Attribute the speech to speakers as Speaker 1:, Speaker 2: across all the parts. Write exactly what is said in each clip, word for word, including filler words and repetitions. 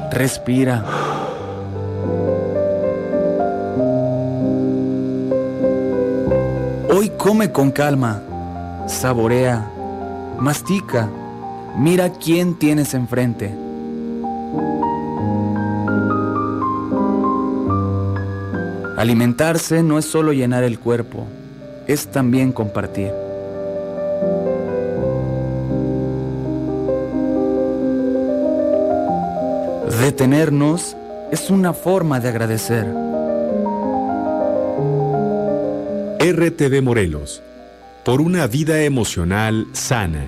Speaker 1: Respira. Hoy come con calma, saborea, mastica, mira quién tienes enfrente. Alimentarse no es solo llenar el cuerpo, es también compartir. Detenernos es una forma de agradecer.
Speaker 2: R T V Morelos, por una vida emocional sana.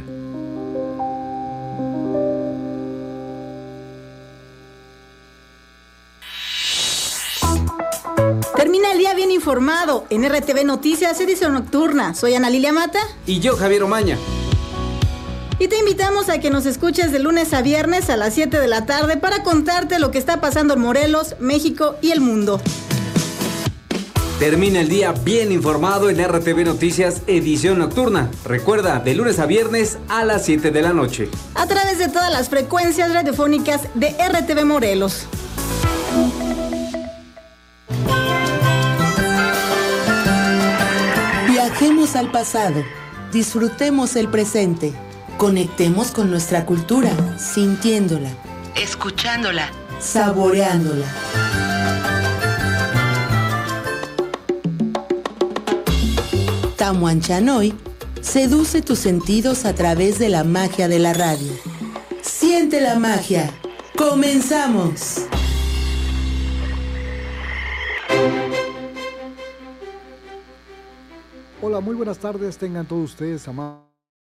Speaker 3: Termina el día bien informado en R T V Noticias, edición nocturna. Soy Ana Lilia Mata.
Speaker 4: Y yo, Javier Omaña.
Speaker 3: Y te invitamos a que nos escuches de lunes a viernes a las siete de la tarde para contarte lo que está pasando en Morelos, México y el mundo.
Speaker 4: Termina el día bien informado en R T V Noticias, edición nocturna. Recuerda, de lunes a viernes a las siete de la noche.
Speaker 3: A través de todas las frecuencias radiofónicas de R T V Morelos.
Speaker 5: Viajemos al pasado, disfrutemos el presente, conectemos con nuestra cultura, sintiéndola, escuchándola, saboreándola. Tamuanchanoy seduce tus sentidos a través de la magia de la radio. Siente la magia. ¡Comenzamos!
Speaker 6: Hola, muy buenas tardes, tengan todos ustedes, amado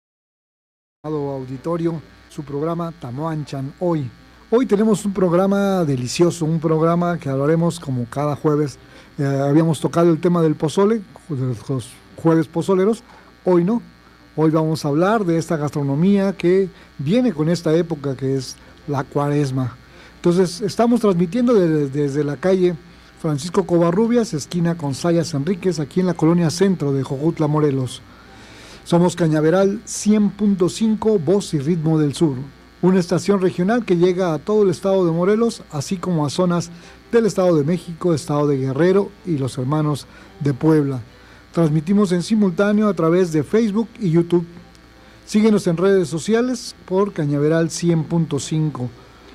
Speaker 6: auditorio, su programa Tamuanchan Hoy. Hoy tenemos un programa delicioso, un programa que hablaremos como cada jueves. Eh, habíamos tocado el tema del pozole, los jueves pozoleros, hoy no. Hoy vamos a hablar de esta gastronomía que viene con esta época que es la cuaresma. Entonces, estamos transmitiendo desde, desde la calle Francisco Covarrubias, esquina con Sayas Enríquez, aquí en la colonia centro de Jojutla, Morelos. Somos Cañaveral cien punto cinco, voz y ritmo del sur, una estación regional que llega a todo el estado de Morelos, así como a zonas del estado de México, estado de Guerrero y los hermanos de Puebla. Transmitimos en simultáneo a través de Facebook y YouTube. Síguenos en redes sociales por Cañaveral cien punto cinco.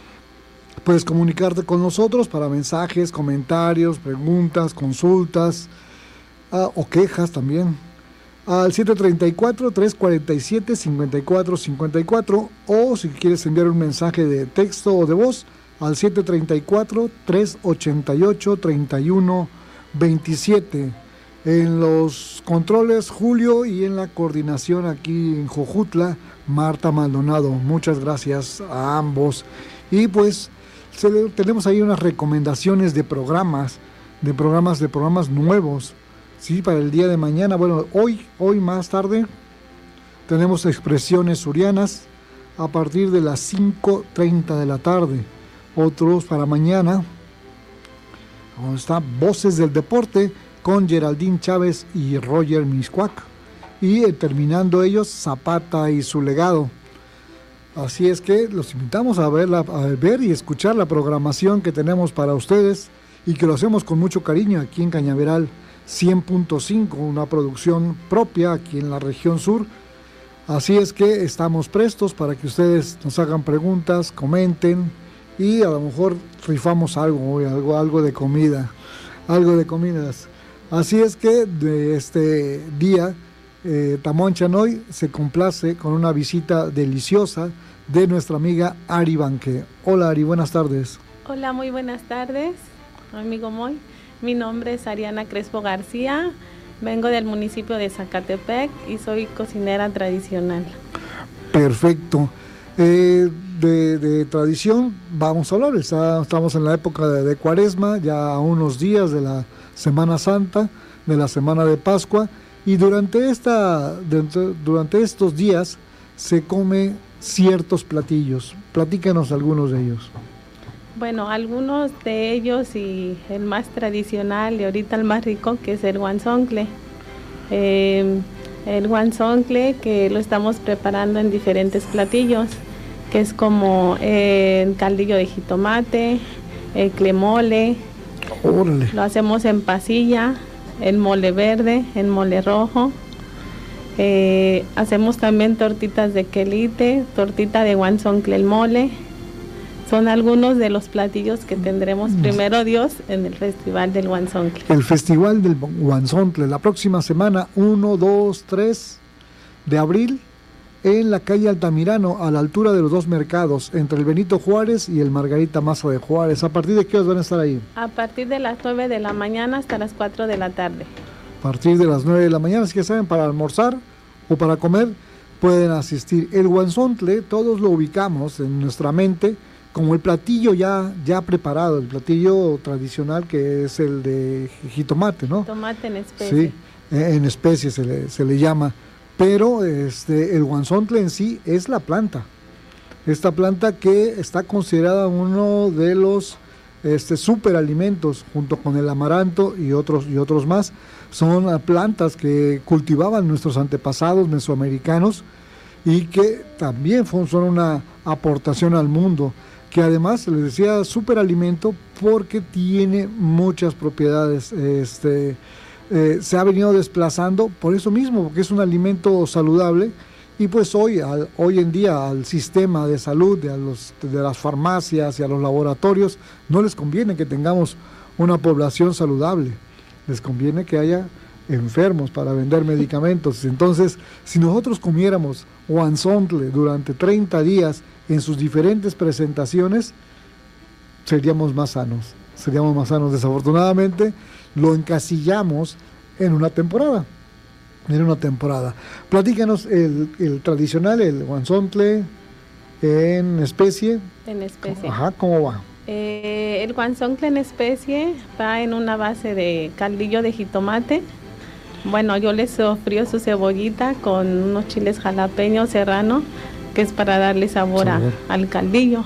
Speaker 6: Puedes comunicarte con nosotros para mensajes, comentarios, preguntas, consultas uh, o quejas también. Al siete treinta y cuatro, trescientos cuarenta y siete, cincuenta y cuatro cincuenta y cuatro, o si quieres enviar un mensaje de texto o de voz al siete treinta y cuatro, trescientos ochenta y ocho, treinta y uno veintisiete. En los controles Julio y en la coordinación aquí en Jojutla Marta Maldonado. Muchas gracias a ambos. Y pues tenemos ahí unas recomendaciones de programas, de programas, de programas nuevos, sí, para el día de mañana. Bueno, hoy, hoy más tarde, tenemos Expresiones Surianas a partir de las cinco treinta de la tarde. Otros para mañana, donde está Voces del Deporte con Geraldine Chávez y Roger Miscuac. Y eh, terminando ellos, Zapata y su legado. Así es que los invitamos a ver, la, a ver y escuchar la programación que tenemos para ustedes y que lo hacemos con mucho cariño aquí en Cañaveral cien punto cinco, una producción propia aquí en la región sur. Así es que estamos prestos para que ustedes nos hagan preguntas, comenten y a lo mejor rifamos algo, algo, algo de comida, algo de comidas. Así es que de este día Eh, Tamuanchan Hoy se complace con una visita deliciosa de nuestra amiga Ari Banque. Hola Ari, buenas tardes.
Speaker 7: Hola, muy buenas tardes, amigo Moy. Mi nombre es Ariana Crespo García, vengo del municipio de Zacatepec y soy cocinera tradicional.
Speaker 6: Perfecto. Eh, de, de tradición vamos a hablar, Está, estamos en la época de, de Cuaresma, ya a unos días de la Semana Santa, de la Semana de Pascua. Y durante, esta, durante estos días se come ciertos platillos. Platícanos algunos de ellos.
Speaker 7: Bueno, algunos de ellos y el más tradicional y ahorita el más rico, que es el guanzoncle. Eh, el guanzoncle que lo estamos preparando en diferentes platillos. que es como eh, el caldillo de jitomate, el clemole.
Speaker 6: Órale.
Speaker 7: Lo hacemos en pasilla, el mole verde, el mole rojo. Eh, hacemos también tortitas de quelite, tortita de guanzontle el mole. Son algunos de los platillos que tendremos, primero Dios, en el Festival del Guanzontle.
Speaker 6: El Festival del Guanzontle, la próxima semana, uno, dos, tres de abril, en la calle Altamirano, a la altura de los dos mercados, entre el Benito Juárez y el Margarita Maza de Juárez. ¿A partir de qué horas van a estar ahí?
Speaker 7: A partir de las nueve de la mañana hasta las cuatro de la tarde.
Speaker 6: A partir de las nueve de la mañana, si que saben, para almorzar o para comer, pueden asistir. El guanzontle, todos lo ubicamos en nuestra mente como el platillo ya, ya preparado, el platillo tradicional que es el de jitomate, ¿no?
Speaker 7: Tomate en especie.
Speaker 6: Sí, en especie se le, se le llama, pero este, el guanzontle en sí es la planta, esta planta que está considerada uno de los este, superalimentos junto con el amaranto y otros, y otros más. Son plantas que cultivaban nuestros antepasados mesoamericanos y que también son una aportación al mundo, que además se les decía superalimento porque tiene muchas propiedades. Este, eh, se ha venido desplazando por eso mismo, porque es un alimento saludable, y pues hoy, al, hoy en día al sistema de salud, de, a los, de las farmacias y a los laboratorios, no les conviene que tengamos una población saludable, les conviene que haya enfermos para vender medicamentos. Entonces, si nosotros comiéramos guanzontle durante treinta días en sus diferentes presentaciones, seríamos más sanos, seríamos más sanos. Desafortunadamente, lo encasillamos en una temporada, en una temporada. Platícanos el, el tradicional, el guanzontle en especie.
Speaker 7: En especie.
Speaker 6: Ajá, ¿cómo va?
Speaker 7: Eh, el guanzontle en especie va en una base de caldillo de jitomate. Bueno, yo le sofrío su cebollita con unos chiles jalapeños serrano, que es para darle sabor, sabor. A, al caldillo.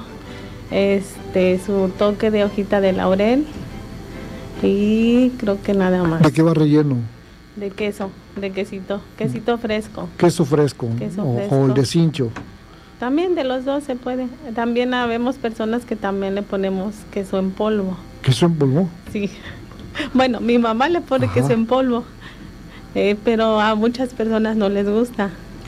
Speaker 7: Este, su toque de hojita de laurel y creo que nada más.
Speaker 6: ¿De qué va relleno?
Speaker 7: De queso, de quesito, quesito fresco.
Speaker 6: Queso fresco,
Speaker 7: queso
Speaker 6: o,
Speaker 7: fresco.
Speaker 6: o el de cincho.
Speaker 7: También de los dos se puede. También habemos personas que también le ponemos queso en polvo.
Speaker 6: ¿Queso en polvo?
Speaker 7: Sí. Bueno, mi mamá le pone Ajá. queso en polvo, eh, pero a muchas personas no les gusta.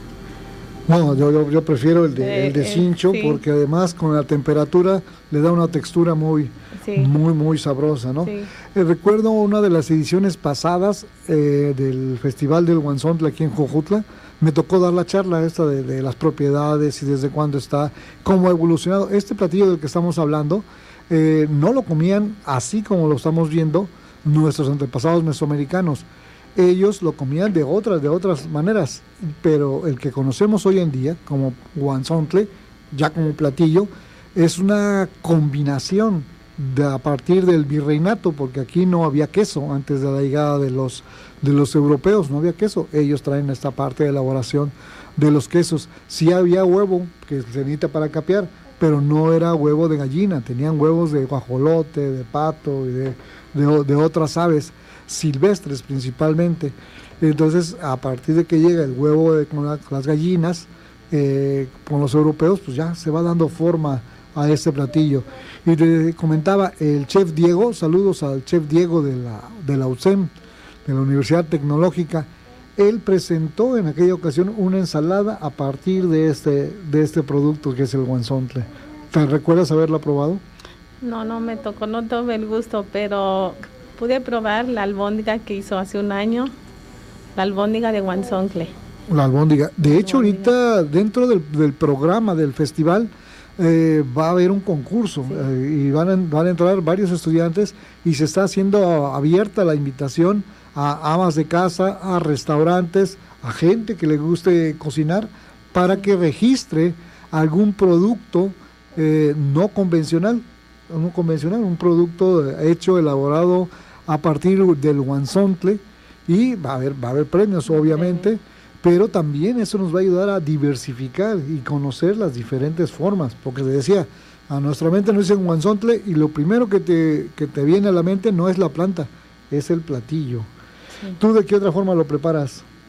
Speaker 6: No, yo, yo, yo prefiero el de, eh, el de cincho, eh, sí. porque además con la temperatura le da una textura muy, sí. muy, muy sabrosa, ¿no? Sí. Eh, recuerdo una de las ediciones pasadas eh, del Festival del Guanzontle aquí en Jojutla, me tocó dar la charla esta de, de las propiedades y desde cuándo está, cómo ha evolucionado. Este platillo del que estamos hablando, eh, no lo comían así como lo estamos viendo nuestros antepasados mesoamericanos. Ellos lo comían de otras, de otras maneras, pero el que conocemos hoy en día como guanzontle, ya como platillo, es una combinación de, a partir del virreinato, porque aquí no había queso antes de la llegada de los, de los europeos, no había queso. Ellos traen esta parte de elaboración de los quesos. Sí había huevo que se necesita para capear, pero no era huevo de gallina, tenían huevos de guajolote, de pato y de, de, de otras aves silvestres principalmente. Entonces, a partir de que llega el huevo de, con, la, con las gallinas, eh, con los europeos, pues ya se va dando forma a este platillo. Y te comentaba el chef Diego, saludos al chef Diego de la, de la U C E M, de la Universidad Tecnológica. Él presentó en aquella ocasión una ensalada a partir de este, de este producto que es el guanzontle. ¿Te recuerdas haberla probado?
Speaker 7: No, no me tocó, no tuve el gusto, pero pude probar la albóndiga que hizo hace un año, la albóndiga de guanzontle. La
Speaker 6: albóndiga. De la hecho, albóndiga. Ahorita dentro del, del programa del festival eh, va a haber un concurso, sí. eh, y van a, van a entrar varios estudiantes y se está haciendo abierta la invitación a amas de casa, a restaurantes, a gente que le guste cocinar, para que registre algún producto eh, no convencional, no convencional, un producto hecho, elaborado a partir del guanzontle, y va a haber, va a haber premios obviamente, sí. Pero también eso nos va a ayudar a diversificar y conocer las diferentes formas, porque le decía, a nuestra mente nos dicen guanzontle y lo primero que te, que te viene a la mente no es la planta, es el platillo. Sí. ¿Tú de qué otra forma lo preparas?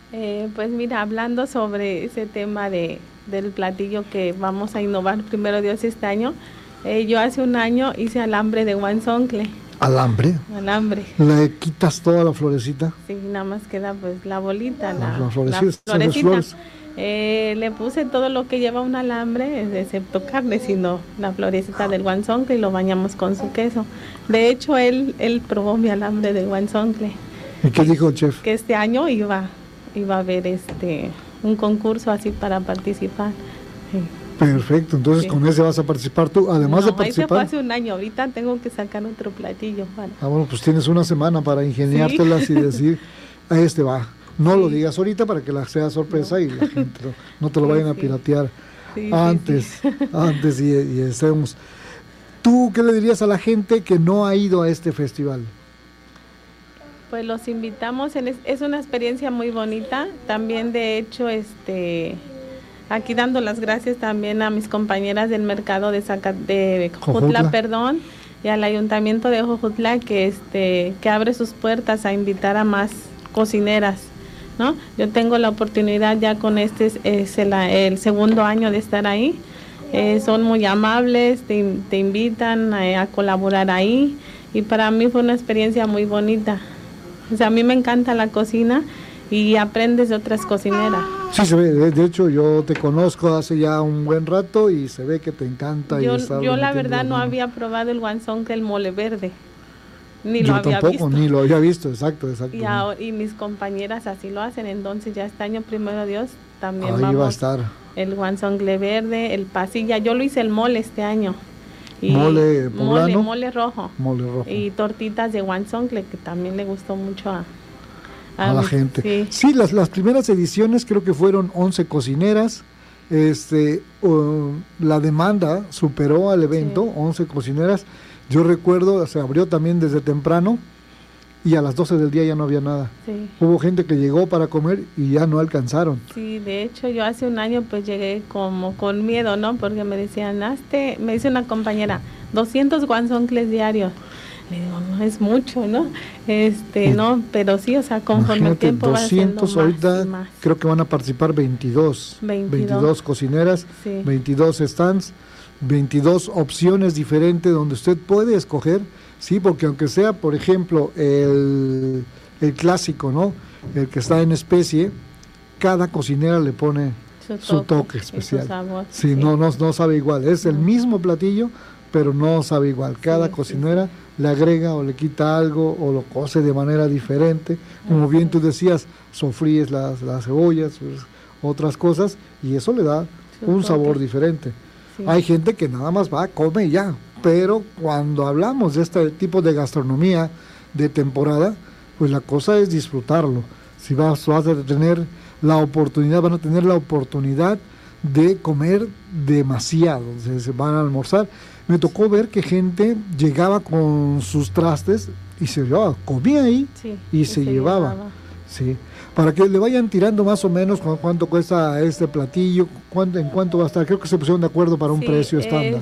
Speaker 7: Eh, pues mira, hablando sobre ese tema de, del platillo que vamos a innovar, primero Dios, este año, eh, yo hace un año hice alambre de guanzoncle.
Speaker 6: ¿Alambre?
Speaker 7: Alambre.
Speaker 6: ¿Le quitas toda la florecita?
Speaker 7: Sí, nada más queda pues la bolita, la,
Speaker 6: la florecita.
Speaker 7: la florecita. Eh, le puse todo lo que lleva un alambre, excepto carne, sino la florecita del guanzoncle, y lo bañamos con su queso. De hecho, él, él probó mi alambre del guanzoncle.
Speaker 6: ¿Y qué dijo el chef?
Speaker 7: Que este año iba, iba a haber este un concurso así para participar. Sí.
Speaker 6: Perfecto, entonces sí. Con ese vas a participar tú, además
Speaker 7: no,
Speaker 6: de participar.
Speaker 7: Ese fue hace un año, ahorita tengo que sacar otro platillo. Para...
Speaker 6: Ah, bueno, pues tienes una semana para ingeniártelas ¿Sí? y decir, a este va. No sí. lo digas ahorita para que la sea sorpresa no. y la gente no, no te lo vayan sí, a piratear sí, antes, sí, sí. antes y, y estemos. ¿Tú qué le dirías a la gente que no ha ido a este festival?
Speaker 7: Pues los invitamos, en es, es una experiencia muy bonita. También de hecho, este, aquí dando las gracias también a mis compañeras del mercado de, Zaca, de Jojutla, perdón, y al ayuntamiento de Jojutla que, este, que abre sus puertas a invitar a más cocineras, ¿no? Yo tengo la oportunidad ya con este, es el, el segundo año de estar ahí. Eh, son muy amables, te, te invitan a, a colaborar ahí, y para mí fue una experiencia muy bonita. O sea, a mí me encanta la cocina y aprendes de otras cocineras.
Speaker 6: Sí, se ve. De hecho, yo te conozco hace ya un buen rato y se ve que te encanta.
Speaker 7: Yo,
Speaker 6: y
Speaker 7: yo la verdad no había probado el guanzoncle, el mole verde. Ni
Speaker 6: yo
Speaker 7: lo había
Speaker 6: tampoco,
Speaker 7: visto.
Speaker 6: ni lo había visto, exacto, exacto.
Speaker 7: Y, ahora, y mis compañeras así lo hacen, entonces ya este año, primero Dios, también
Speaker 6: ahí
Speaker 7: vamos.
Speaker 6: va a estar.
Speaker 7: El guanzoncle verde, el pasilla. Yo lo hice el mole este año.
Speaker 6: Y mole poblano.
Speaker 7: Mole, mole rojo.
Speaker 6: Mole rojo.
Speaker 7: Y tortitas de guanzoncle, que también le gustó mucho a,
Speaker 6: a, a la gente.
Speaker 7: Sí,
Speaker 6: sí las, las primeras ediciones creo que fueron once cocineras. Este, uh, la demanda superó al evento, sí. once cocineras. Yo recuerdo, se abrió también desde temprano y a las doce del día ya no había nada.
Speaker 7: Sí.
Speaker 6: Hubo gente que llegó para comer y ya no alcanzaron.
Speaker 7: Sí, de hecho yo hace un año pues llegué como con miedo, ¿no? Porque me decían, hazte, me dice una compañera, doscientos guanzoncles diarios. Le digo, no es mucho, ¿no? Este, no, pero sí, o sea, conforme
Speaker 6: Imagínate,
Speaker 7: el tiempo
Speaker 6: doscientos
Speaker 7: va
Speaker 6: ahorita,
Speaker 7: más y más.
Speaker 6: Creo que van a participar veintidós,
Speaker 7: veintidós,
Speaker 6: veintidós cocineras,
Speaker 7: sí.
Speaker 6: veintidós stands, veintidós opciones diferentes donde usted puede escoger, sí, porque aunque sea, por ejemplo, el, el clásico, ¿no? El que está en especie, cada cocinera le pone su toque, su toque especial. Su sabor, sí, sí. No, no, no sabe igual, es no. el mismo platillo, pero no sabe igual. Cada sí, cocinera sí, sí. le agrega o le quita algo o lo cose de manera diferente. Como bien tú decías, sofríes las, las cebollas, pues, otras cosas, y eso le da su un toque. Sabor diferente. Sí. Hay gente que nada más va, come y ya, pero cuando hablamos de este tipo de gastronomía de temporada, pues la cosa es disfrutarlo. Si vas, vas a tener la oportunidad, van a tener la oportunidad de comer demasiado, se, se van a almorzar. Me tocó ver que gente llegaba con sus trastes y se llevaba, comía ahí
Speaker 7: sí,
Speaker 6: y, y se, se llevaba. llevaba. Sí. Para que le vayan tirando más o menos cuánto cuesta este platillo, cuánto, en cuánto va a estar. Creo que se pusieron de acuerdo para un
Speaker 7: sí,
Speaker 6: precio estándar.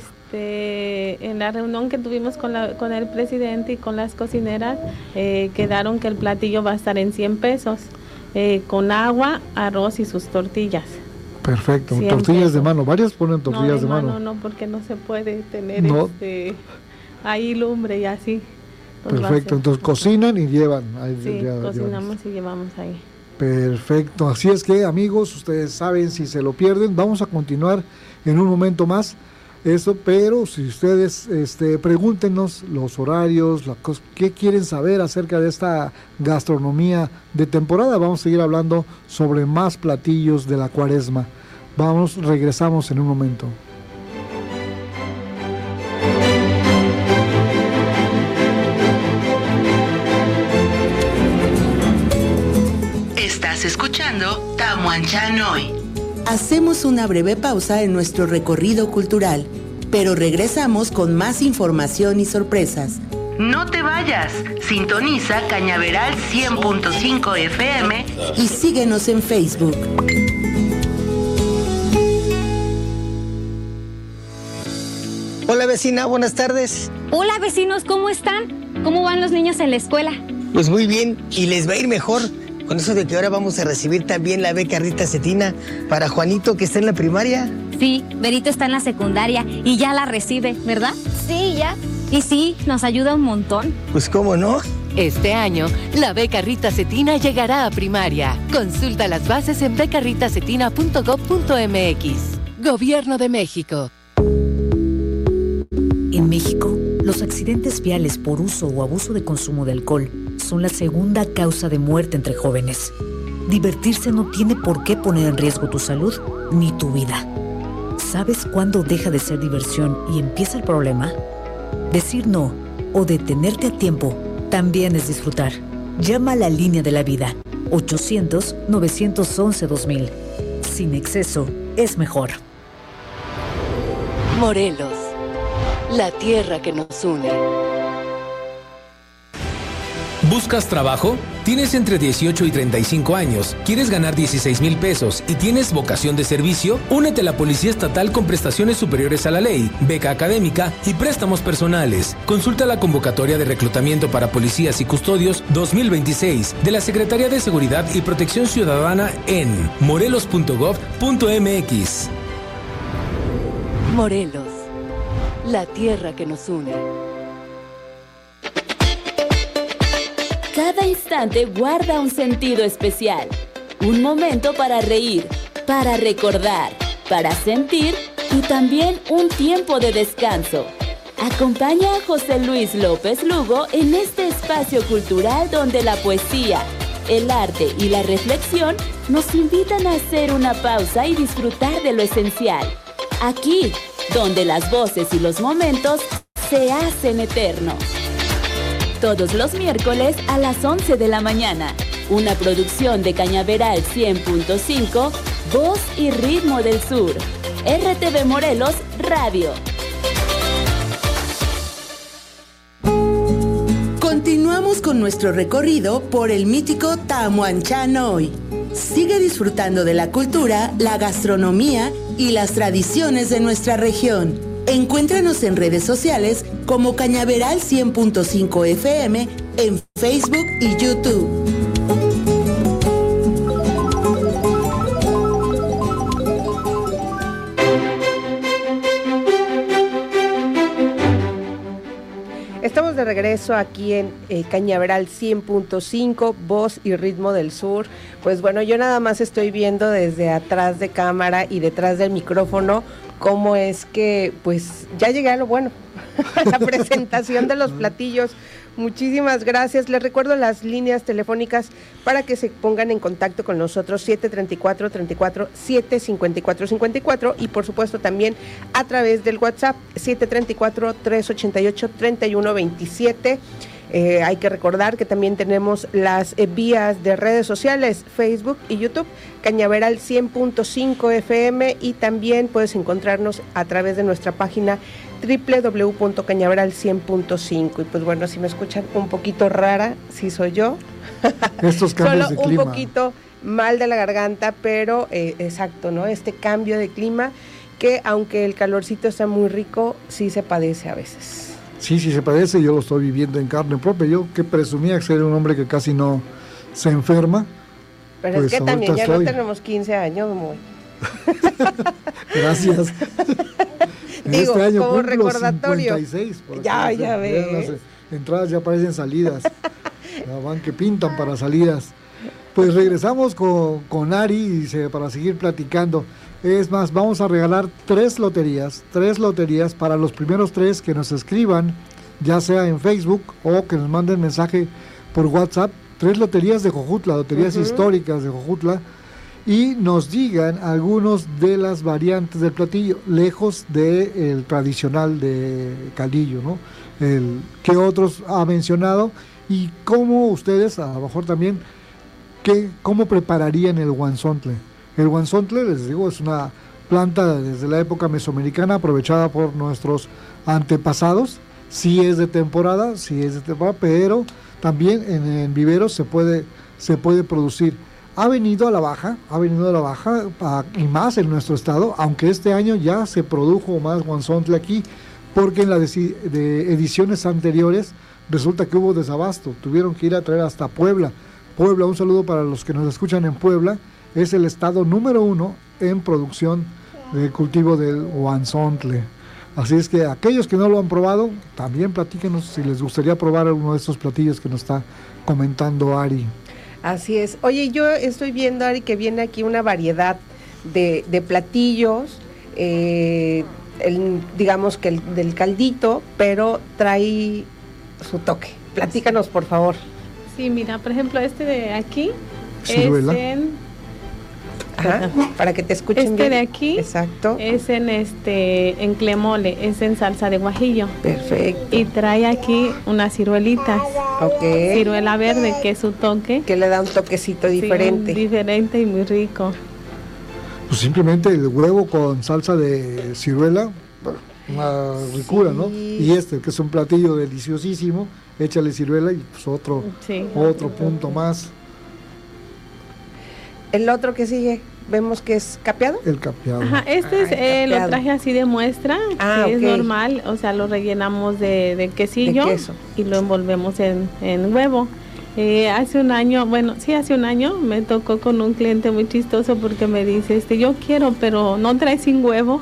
Speaker 7: Este, en la reunión que tuvimos con, la, con el presidente y con las cocineras, eh, quedaron que el platillo va a estar en cien pesos, eh, con agua, arroz y sus tortillas.
Speaker 6: Perfecto, tortillas de mano, varias ponen tortillas
Speaker 7: no, de,
Speaker 6: de mano.
Speaker 7: No, no, porque no se puede tener
Speaker 6: no.
Speaker 7: este, ahí lumbre y así.
Speaker 6: Perfecto, entonces cocinan y llevan. Ahí
Speaker 7: sí,
Speaker 6: ya,
Speaker 7: cocinamos y llevamos ahí.
Speaker 6: Perfecto, así es que amigos, ustedes saben si se lo pierden, vamos a continuar en un momento más eso, pero si ustedes este, pregúntenos los horarios, la cosa, qué quieren saber acerca de esta gastronomía de temporada, vamos a seguir hablando sobre más platillos de la cuaresma. Vamos, regresamos en un momento.
Speaker 5: Estás escuchando Tamuanchán Hoy. Hacemos una breve pausa en nuestro recorrido cultural, pero regresamos con más información y sorpresas. No te vayas, sintoniza Cañaveral cien punto cinco F M y síguenos en Facebook.
Speaker 8: Hola vecina, buenas tardes.
Speaker 9: Hola vecinos, ¿cómo están? ¿Cómo van los niños en la escuela?
Speaker 8: Pues muy bien, y les va a ir mejor. con eso de que ahora vamos a recibir también la beca Rita Cetina para Juanito, que está en la primaria.
Speaker 9: Sí, Benito está en la secundaria y ya la recibe, ¿verdad? Sí, ya. Y sí, nos ayuda un montón.
Speaker 8: Pues cómo no.
Speaker 10: Este año, la beca Rita Cetina llegará a primaria. Consulta las bases en beca rita cetina punto gob punto eme equis. Gobierno de México.
Speaker 11: En México, los accidentes viales por uso o abuso de consumo de alcohol son la segunda causa de muerte entre jóvenes. Divertirse no tiene por qué poner en riesgo tu salud ni tu vida. ¿Sabes cuándo deja de ser diversión y empieza el problema? Decir no o detenerte a tiempo también es disfrutar. Llama a la línea de la vida, ochocientos, novecientos once, dos mil. Sin exceso, es mejor.
Speaker 10: Morelos, la tierra que nos une.
Speaker 12: ¿Buscas trabajo? ¿Tienes entre dieciocho y treinta y cinco años? ¿Quieres ganar dieciséis mil pesos y tienes vocación de servicio? Únete a la Policía Estatal con prestaciones superiores a la ley, beca académica y préstamos personales. Consulta la convocatoria de reclutamiento para policías y custodios dos mil veintiséis de la Secretaría de Seguridad y Protección Ciudadana en morelos punto gob punto eme equis.
Speaker 10: Morelos, la tierra que nos une.
Speaker 13: Cada instante guarda un sentido especial. Un momento para reír, para recordar, para sentir y también un tiempo de descanso. Acompaña a José Luis López Lugo en este espacio cultural donde la poesía, el arte y la reflexión nos invitan a hacer una pausa y disfrutar de lo esencial. Aquí, donde las voces y los momentos se hacen eternos. Todos los miércoles a las once de la mañana. Una producción de Cañaveral cien punto cinco, Voz y Ritmo del Sur. R T V Morelos Radio.
Speaker 5: Continuamos con nuestro recorrido por el mítico Tamuanchanoy. Sigue disfrutando de la cultura, la gastronomía y las tradiciones de nuestra región. Encuéntranos en redes sociales como Cañaveral cien punto cinco F M en Facebook y YouTube.
Speaker 14: Estamos de regreso aquí en eh, Cañaveral cien punto cinco, Voz y Ritmo del Sur. Pues bueno, yo nada más estoy viendo desde atrás de cámara y detrás del micrófono cómo es que, pues, ya llegué a lo bueno, a la presentación de los platillos. Muchísimas gracias. Les recuerdo las líneas telefónicas para que se pongan en contacto con nosotros, siete treinta y cuatro, treinta y cuatro, siete cincuenta y cuatro, cincuenta y cuatro, y por supuesto también a través del WhatsApp, siete treinta y cuatro, trescientos ochenta y ocho, treinta y uno veintisiete. Eh, hay que recordar que también tenemos las eh, vías de redes sociales, Facebook y YouTube, Cañaveral cien punto cinco F M, y también puedes encontrarnos a través de nuestra página doble u doble u doble u punto cañaveral cien punto cinco. Y pues bueno, si me escuchan un poquito rara, sí soy yo.
Speaker 6: Estos cambios
Speaker 14: Solo
Speaker 6: de clima.
Speaker 14: un poquito mal de la garganta, pero eh, exacto, ¿no? Este cambio de clima que aunque el calorcito está muy rico, sí se padece a veces.
Speaker 6: Sí, sí se padece, yo lo estoy viviendo en carne propia. Yo que presumía ser un hombre que casi no se enferma.
Speaker 14: Pero pues es que también ya estoy... no tenemos quince años, muy.
Speaker 6: Gracias.
Speaker 14: Digo,
Speaker 6: este año
Speaker 14: como recordatorio.
Speaker 6: cincuenta y seis, por
Speaker 14: ya, ya ves.
Speaker 6: Las entradas ya parecen salidas. Ya van que pintan para salidas. Pues regresamos con, con Ari y se, para seguir platicando. Es más, vamos a regalar tres loterías, tres loterías para los primeros tres que nos escriban, ya sea en Facebook o que nos manden mensaje por WhatsApp. Tres loterías de Jojutla, loterías uh-huh. históricas de Jojutla, y nos digan algunos de las variantes del platillo, lejos del tradicional de caldillo, ¿no? El que otros ha mencionado, y cómo ustedes, a lo mejor también, que, cómo prepararían el guanzontle. El guanzontle, les digo, es una planta desde la época mesoamericana aprovechada por nuestros antepasados. Sí es de temporada, sí es de temporada, pero también en, en viveros se puede, se puede producir. Ha venido a la baja, ha venido a la baja a, y más en nuestro estado, aunque este año ya se produjo más guanzontle aquí, porque en las de, de ediciones anteriores resulta que hubo desabasto, tuvieron que ir a traer hasta Puebla Puebla, un saludo para los que nos escuchan en Puebla, es el estado número uno en producción de cultivo del guanzontle. Así es que aquellos que no lo han probado, también platíquenos si les gustaría probar alguno de estos platillos que nos está comentando Ari.
Speaker 14: Así es. Oye, yo estoy viendo, Ari, que viene aquí una variedad de, de platillos, eh, el, digamos que el, del caldito, pero trae su toque. Platícanos, por favor.
Speaker 7: Sí, mira, por ejemplo, este de aquí
Speaker 6: Ciruela.
Speaker 7: es en...
Speaker 14: Ajá, para que te escuchen
Speaker 7: este
Speaker 14: bien.
Speaker 7: de aquí
Speaker 14: Exacto.
Speaker 7: es en este en clemole, es en salsa de guajillo.
Speaker 14: Perfecto.
Speaker 7: Y trae aquí unas ciruelitas.
Speaker 14: Ok.
Speaker 7: Ciruela verde, que es su toque.
Speaker 14: Que le da un toquecito diferente.
Speaker 7: Sí, diferente y muy rico.
Speaker 6: Pues simplemente el huevo con salsa de ciruela, una ricura, sí. ¿no? Y este, que es un platillo deliciosísimo, échale ciruela y pues otro,
Speaker 7: sí.
Speaker 6: otro punto más.
Speaker 14: El otro que sigue, vemos que es capeado.
Speaker 6: El capeado.
Speaker 7: Ajá, este es,
Speaker 14: ah,
Speaker 7: eh, lo traje así de muestra,
Speaker 14: ah,
Speaker 7: que
Speaker 14: okay.
Speaker 7: es normal, o sea, lo rellenamos de, de quesillo
Speaker 14: de queso.
Speaker 7: Y lo envolvemos en, en huevo. Eh, hace un año, bueno, sí, hace un año me tocó con un cliente muy chistoso porque me dice, este, yo quiero, pero no trae sin huevo.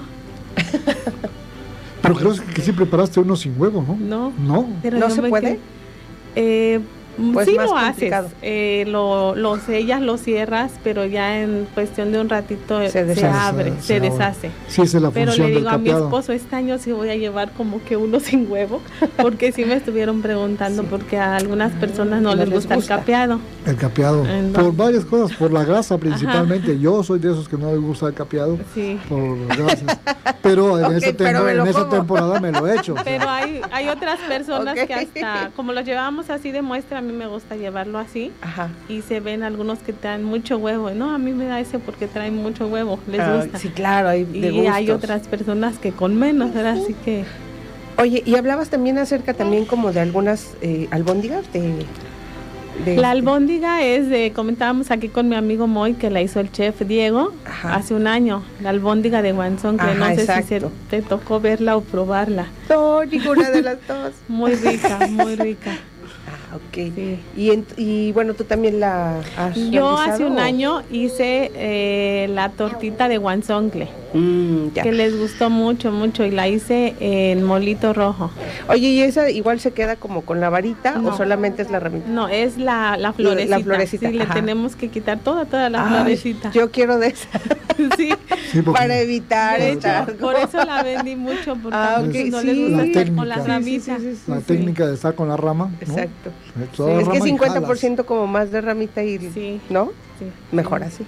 Speaker 6: Pero creo que sí preparaste uno sin huevo, ¿no?
Speaker 7: No.
Speaker 6: ¿No?
Speaker 7: Pero
Speaker 14: ¿No se puede?
Speaker 7: Que, eh,
Speaker 14: Pues
Speaker 7: sí
Speaker 14: más
Speaker 7: lo
Speaker 14: complicado.
Speaker 7: haces, eh, lo, lo sellas, lo cierras, pero ya en cuestión de un ratito se,
Speaker 14: Se
Speaker 7: se
Speaker 14: deshace.
Speaker 7: abre, se,
Speaker 6: Se abre.
Speaker 7: deshace.
Speaker 6: Sí, esa es la
Speaker 7: Pero
Speaker 6: función
Speaker 7: le
Speaker 6: del
Speaker 7: digo a mi
Speaker 6: capeado.
Speaker 7: esposo, este año sí voy a llevar como que uno sin huevo, porque sí me estuvieron preguntando,
Speaker 14: Sí.
Speaker 7: porque a algunas personas no,
Speaker 14: No
Speaker 7: les,
Speaker 14: les
Speaker 7: gusta,
Speaker 14: gusta.
Speaker 7: el capeado.
Speaker 6: El capeado,
Speaker 7: Entonces,
Speaker 6: por varias cosas, por la grasa principalmente. Yo soy de esos que no les gusta el capeado,
Speaker 7: Sí.
Speaker 6: por grasas. Pero en,
Speaker 14: Ok,
Speaker 6: esta,
Speaker 14: pero
Speaker 6: tempo-
Speaker 14: me lo
Speaker 6: en esta
Speaker 14: como.
Speaker 6: temporada me lo he hecho. o sea.
Speaker 7: Pero hay, hay otras personas
Speaker 14: Ok.
Speaker 7: que hasta, como lo llevamos así de muestra, a mí me gusta llevarlo así.
Speaker 14: Ajá.
Speaker 7: Y se ven algunos que traen mucho huevo. No, a mí me da ese porque traen mucho huevo, les
Speaker 14: Ah,
Speaker 7: gusta.
Speaker 14: sí, claro, hay de
Speaker 7: Y hay
Speaker 14: gustos.
Speaker 7: otras personas que con menos, ¿verdad? Así que...
Speaker 14: Oye, y hablabas también acerca también como de algunas eh, albóndigas de... de
Speaker 7: La albóndiga es de, comentábamos aquí con mi amigo Moy, que la hizo el chef Diego
Speaker 14: Ajá.
Speaker 7: hace un año, la albóndiga de guanzón, que
Speaker 14: Ajá,
Speaker 7: no sé
Speaker 14: exacto.
Speaker 7: si se te tocó verla o probarla.
Speaker 14: No, ninguna de las dos.
Speaker 7: Muy rica, muy rica.
Speaker 14: Ah, ok.
Speaker 7: Sí.
Speaker 14: Y, en- y bueno, tú también la has
Speaker 7: Yo hace
Speaker 14: realizado,
Speaker 7: un
Speaker 14: ¿o?
Speaker 7: año hice eh, la tortita de guanzoncle,
Speaker 14: Mm, ya.
Speaker 7: que les gustó mucho, mucho, y la hice en molito rojo.
Speaker 14: Oye, ¿y esa igual se queda como con la varita
Speaker 7: No.
Speaker 14: o solamente es la ramita?
Speaker 7: No, es la, la florecita.
Speaker 14: florecita,
Speaker 7: Sí, le
Speaker 14: ajá.
Speaker 7: tenemos que quitar toda, toda la
Speaker 14: Ay,
Speaker 7: florecita.
Speaker 14: yo quiero de esa
Speaker 7: Sí,
Speaker 6: Sí, porque
Speaker 14: para evitar
Speaker 7: de
Speaker 14: echar.
Speaker 7: hecho, por eso la vendí mucho, porque
Speaker 14: Ah,
Speaker 7: a muchos
Speaker 14: ok,
Speaker 7: no
Speaker 14: sí.
Speaker 7: les gusta
Speaker 6: La
Speaker 7: estar
Speaker 6: técnica.
Speaker 7: con la
Speaker 6: Sí, sí,
Speaker 7: ramita.
Speaker 14: sí, sí, sí,
Speaker 6: la
Speaker 14: sí.
Speaker 6: técnica de estar con la rama, ¿no?
Speaker 14: Exacto.
Speaker 6: Eh, toda
Speaker 14: Sí,
Speaker 6: la
Speaker 14: es que
Speaker 6: rama y
Speaker 14: cincuenta por
Speaker 6: jalas.
Speaker 14: ciento como más de ramita y,
Speaker 7: Sí.
Speaker 14: ¿no?
Speaker 7: Sí.
Speaker 14: Mejor así.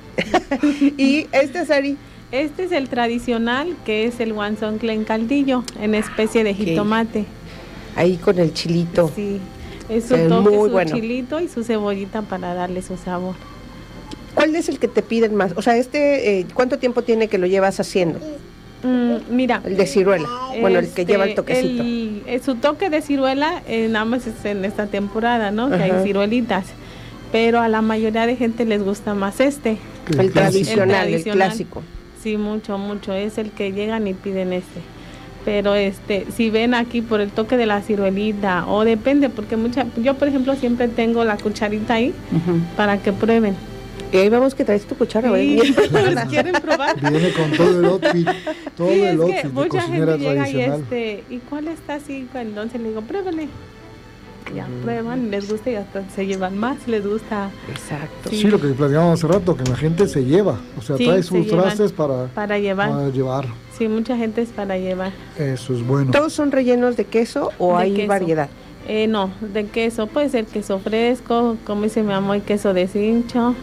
Speaker 14: Y este, Sari,
Speaker 7: Este es el tradicional, que es el guanzoncle en caldillo, en especie de
Speaker 14: Ok.
Speaker 7: jitomate.
Speaker 14: ahí con el chilito.
Speaker 7: Sí, es su
Speaker 14: Se ve
Speaker 7: toque,
Speaker 14: muy
Speaker 7: su
Speaker 14: bueno.
Speaker 7: chilito y su cebollita para darle su sabor.
Speaker 14: ¿Cuál es el que te piden más? O sea, este, eh, ¿cuánto tiempo tiene que lo llevas haciendo?
Speaker 7: Mm, mira,
Speaker 14: El de ciruela. Bueno, el que
Speaker 7: este,
Speaker 14: lleva el toquecito.
Speaker 7: el- eh, su toque de ciruela, eh, nada más es en esta temporada, ¿no? Que
Speaker 14: Ajá.
Speaker 7: hay ciruelitas. Pero a la mayoría de gente les gusta más este.
Speaker 6: Que
Speaker 14: El
Speaker 6: clásico.
Speaker 14: tradicional, el
Speaker 7: tradicional.
Speaker 14: clásico.
Speaker 7: Sí, mucho, mucho. Es el que llegan y piden este. Pero este, si ven aquí por el toque de la ciruelita, o depende, porque mucha, yo por ejemplo siempre tengo la cucharita ahí
Speaker 14: Ujú.
Speaker 7: para que prueben.
Speaker 14: Y ahí vemos que traes tu cuchara,
Speaker 7: Sí,
Speaker 14: ¿verdad?
Speaker 7: ¿los quieren probar?
Speaker 6: Viene con todo el outfit, todo
Speaker 7: Sí,
Speaker 6: el
Speaker 7: es
Speaker 6: outfit
Speaker 7: que
Speaker 6: de
Speaker 7: mucha
Speaker 6: cocinera
Speaker 7: gente llega y
Speaker 6: tradicional.
Speaker 7: este, ¿y cuál está así? Entonces le digo, pruébale. Ya prueban, les gusta y hasta se llevan más, les gusta.
Speaker 14: Exacto.
Speaker 6: Sí, lo que platicábamos hace rato, que la gente se lleva, o sea,
Speaker 7: Sí,
Speaker 6: trae
Speaker 7: se
Speaker 6: sus
Speaker 7: llevan
Speaker 6: trastes para,
Speaker 7: Para llevar.
Speaker 6: para llevar.
Speaker 7: Sí, mucha gente es para llevar.
Speaker 6: Eso es bueno.
Speaker 14: ¿Todos son rellenos de queso o
Speaker 7: De
Speaker 14: hay
Speaker 7: queso.
Speaker 14: variedad?
Speaker 7: Eh, no, de queso, puede ser queso fresco, como dice mi mamá, y queso de cincho.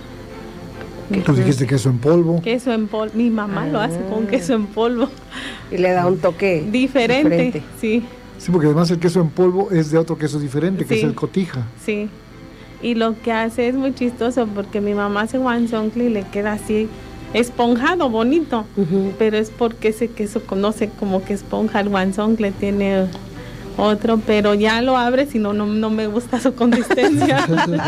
Speaker 6: Tú dijiste queso en polvo.
Speaker 7: Queso en polvo, mi mamá lo hace con queso en polvo.
Speaker 14: Y le da un toque
Speaker 7: Diferente,
Speaker 14: diferente.
Speaker 7: sí,
Speaker 6: Sí, porque además el queso en polvo es de otro queso diferente, que
Speaker 7: Sí.
Speaker 6: es el cotija.
Speaker 7: sí. Y lo que hace es muy chistoso porque mi mamá hace guanzoncle y le queda así esponjado, bonito.
Speaker 14: Ujú.
Speaker 7: Pero es porque ese queso conoce como que esponja el guanzoncle, tiene otro, pero ya lo abres y no, no, no me gusta su consistencia.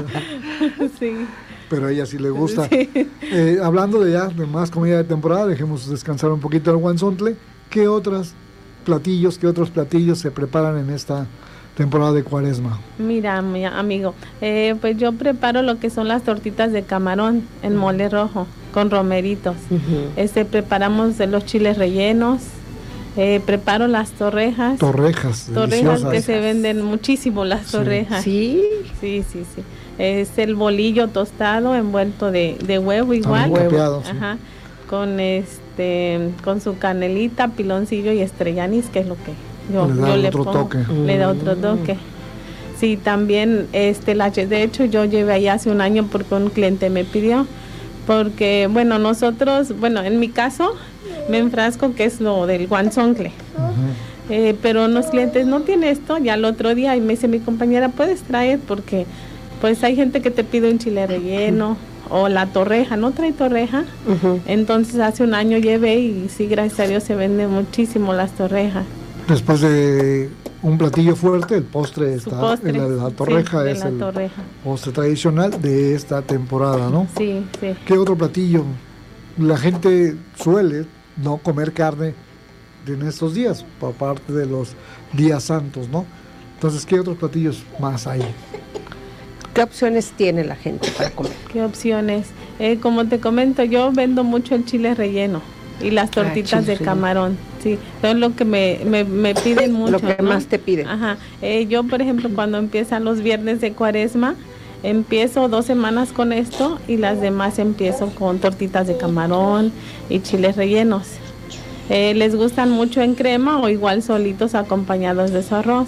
Speaker 7: Sí.
Speaker 6: Pero a ella sí le gusta.
Speaker 7: Sí.
Speaker 6: Eh, hablando de ya de más comida de temporada, dejemos descansar un poquito el guanzontle. ¿Qué otros platillos, qué otros platillos se preparan en esta temporada de Cuaresma?
Speaker 7: Mira, mi amigo, eh, pues yo preparo lo que son las tortitas de camarón en mole rojo con romeritos. Uh-huh. Este preparamos los chiles rellenos. Eh, preparo las torrejas.
Speaker 6: Torrejas,
Speaker 7: torrejas que se venden muchísimo, las torrejas.
Speaker 14: Sí,
Speaker 7: sí, sí, sí. Es el bolillo tostado envuelto de, de huevo igual.
Speaker 6: Huevo.
Speaker 7: Ajá. Con este, con su canelita, piloncillo y estrella anís, que es lo que yo
Speaker 6: le da
Speaker 7: yo le
Speaker 6: otro
Speaker 7: pongo.
Speaker 6: Toque.
Speaker 7: Le da otro toque. Sí, también este, la, de hecho yo llevé ahí hace un año porque un cliente me pidió, porque bueno nosotros, bueno en mi caso me enfrasco que es lo del guanzoncle. Uh-huh. eh, pero los clientes no tienen esto, ya el otro día y me dice mi compañera, ¿puedes traer? Porque pues hay gente que te pide un chile relleno uh-huh. o la torreja, ¿no trae torreja? Uh-huh. Entonces hace un año llevé y sí, gracias a Dios se venden muchísimo las torrejas.
Speaker 6: Después de un platillo fuerte, el postre
Speaker 7: Su
Speaker 6: está
Speaker 7: postre,
Speaker 6: en la, la torreja,
Speaker 7: sí,
Speaker 6: es
Speaker 7: la
Speaker 6: el
Speaker 7: torreja.
Speaker 6: postre tradicional de esta temporada, ¿no?
Speaker 7: Sí, sí.
Speaker 6: ¿Qué otro platillo? La gente suele no comer carne en estos días, por parte de los días santos, ¿no? Entonces, ¿qué otros platillos más hay?
Speaker 14: ¿Qué opciones tiene la gente para comer?
Speaker 7: ¿Qué opciones? Eh, como te comento, yo vendo mucho el chile relleno y las tortitas ah, de camarón. Sí, es lo que me, me, me piden mucho.
Speaker 14: Lo que
Speaker 7: ¿no?
Speaker 14: más te piden.
Speaker 7: Ajá. Eh, yo, por ejemplo, cuando empiezan los viernes de Cuaresma, empiezo dos semanas con esto y las demás empiezo con tortitas de camarón y chiles rellenos. Eh, les gustan mucho en crema o igual solitos acompañados de su arroz.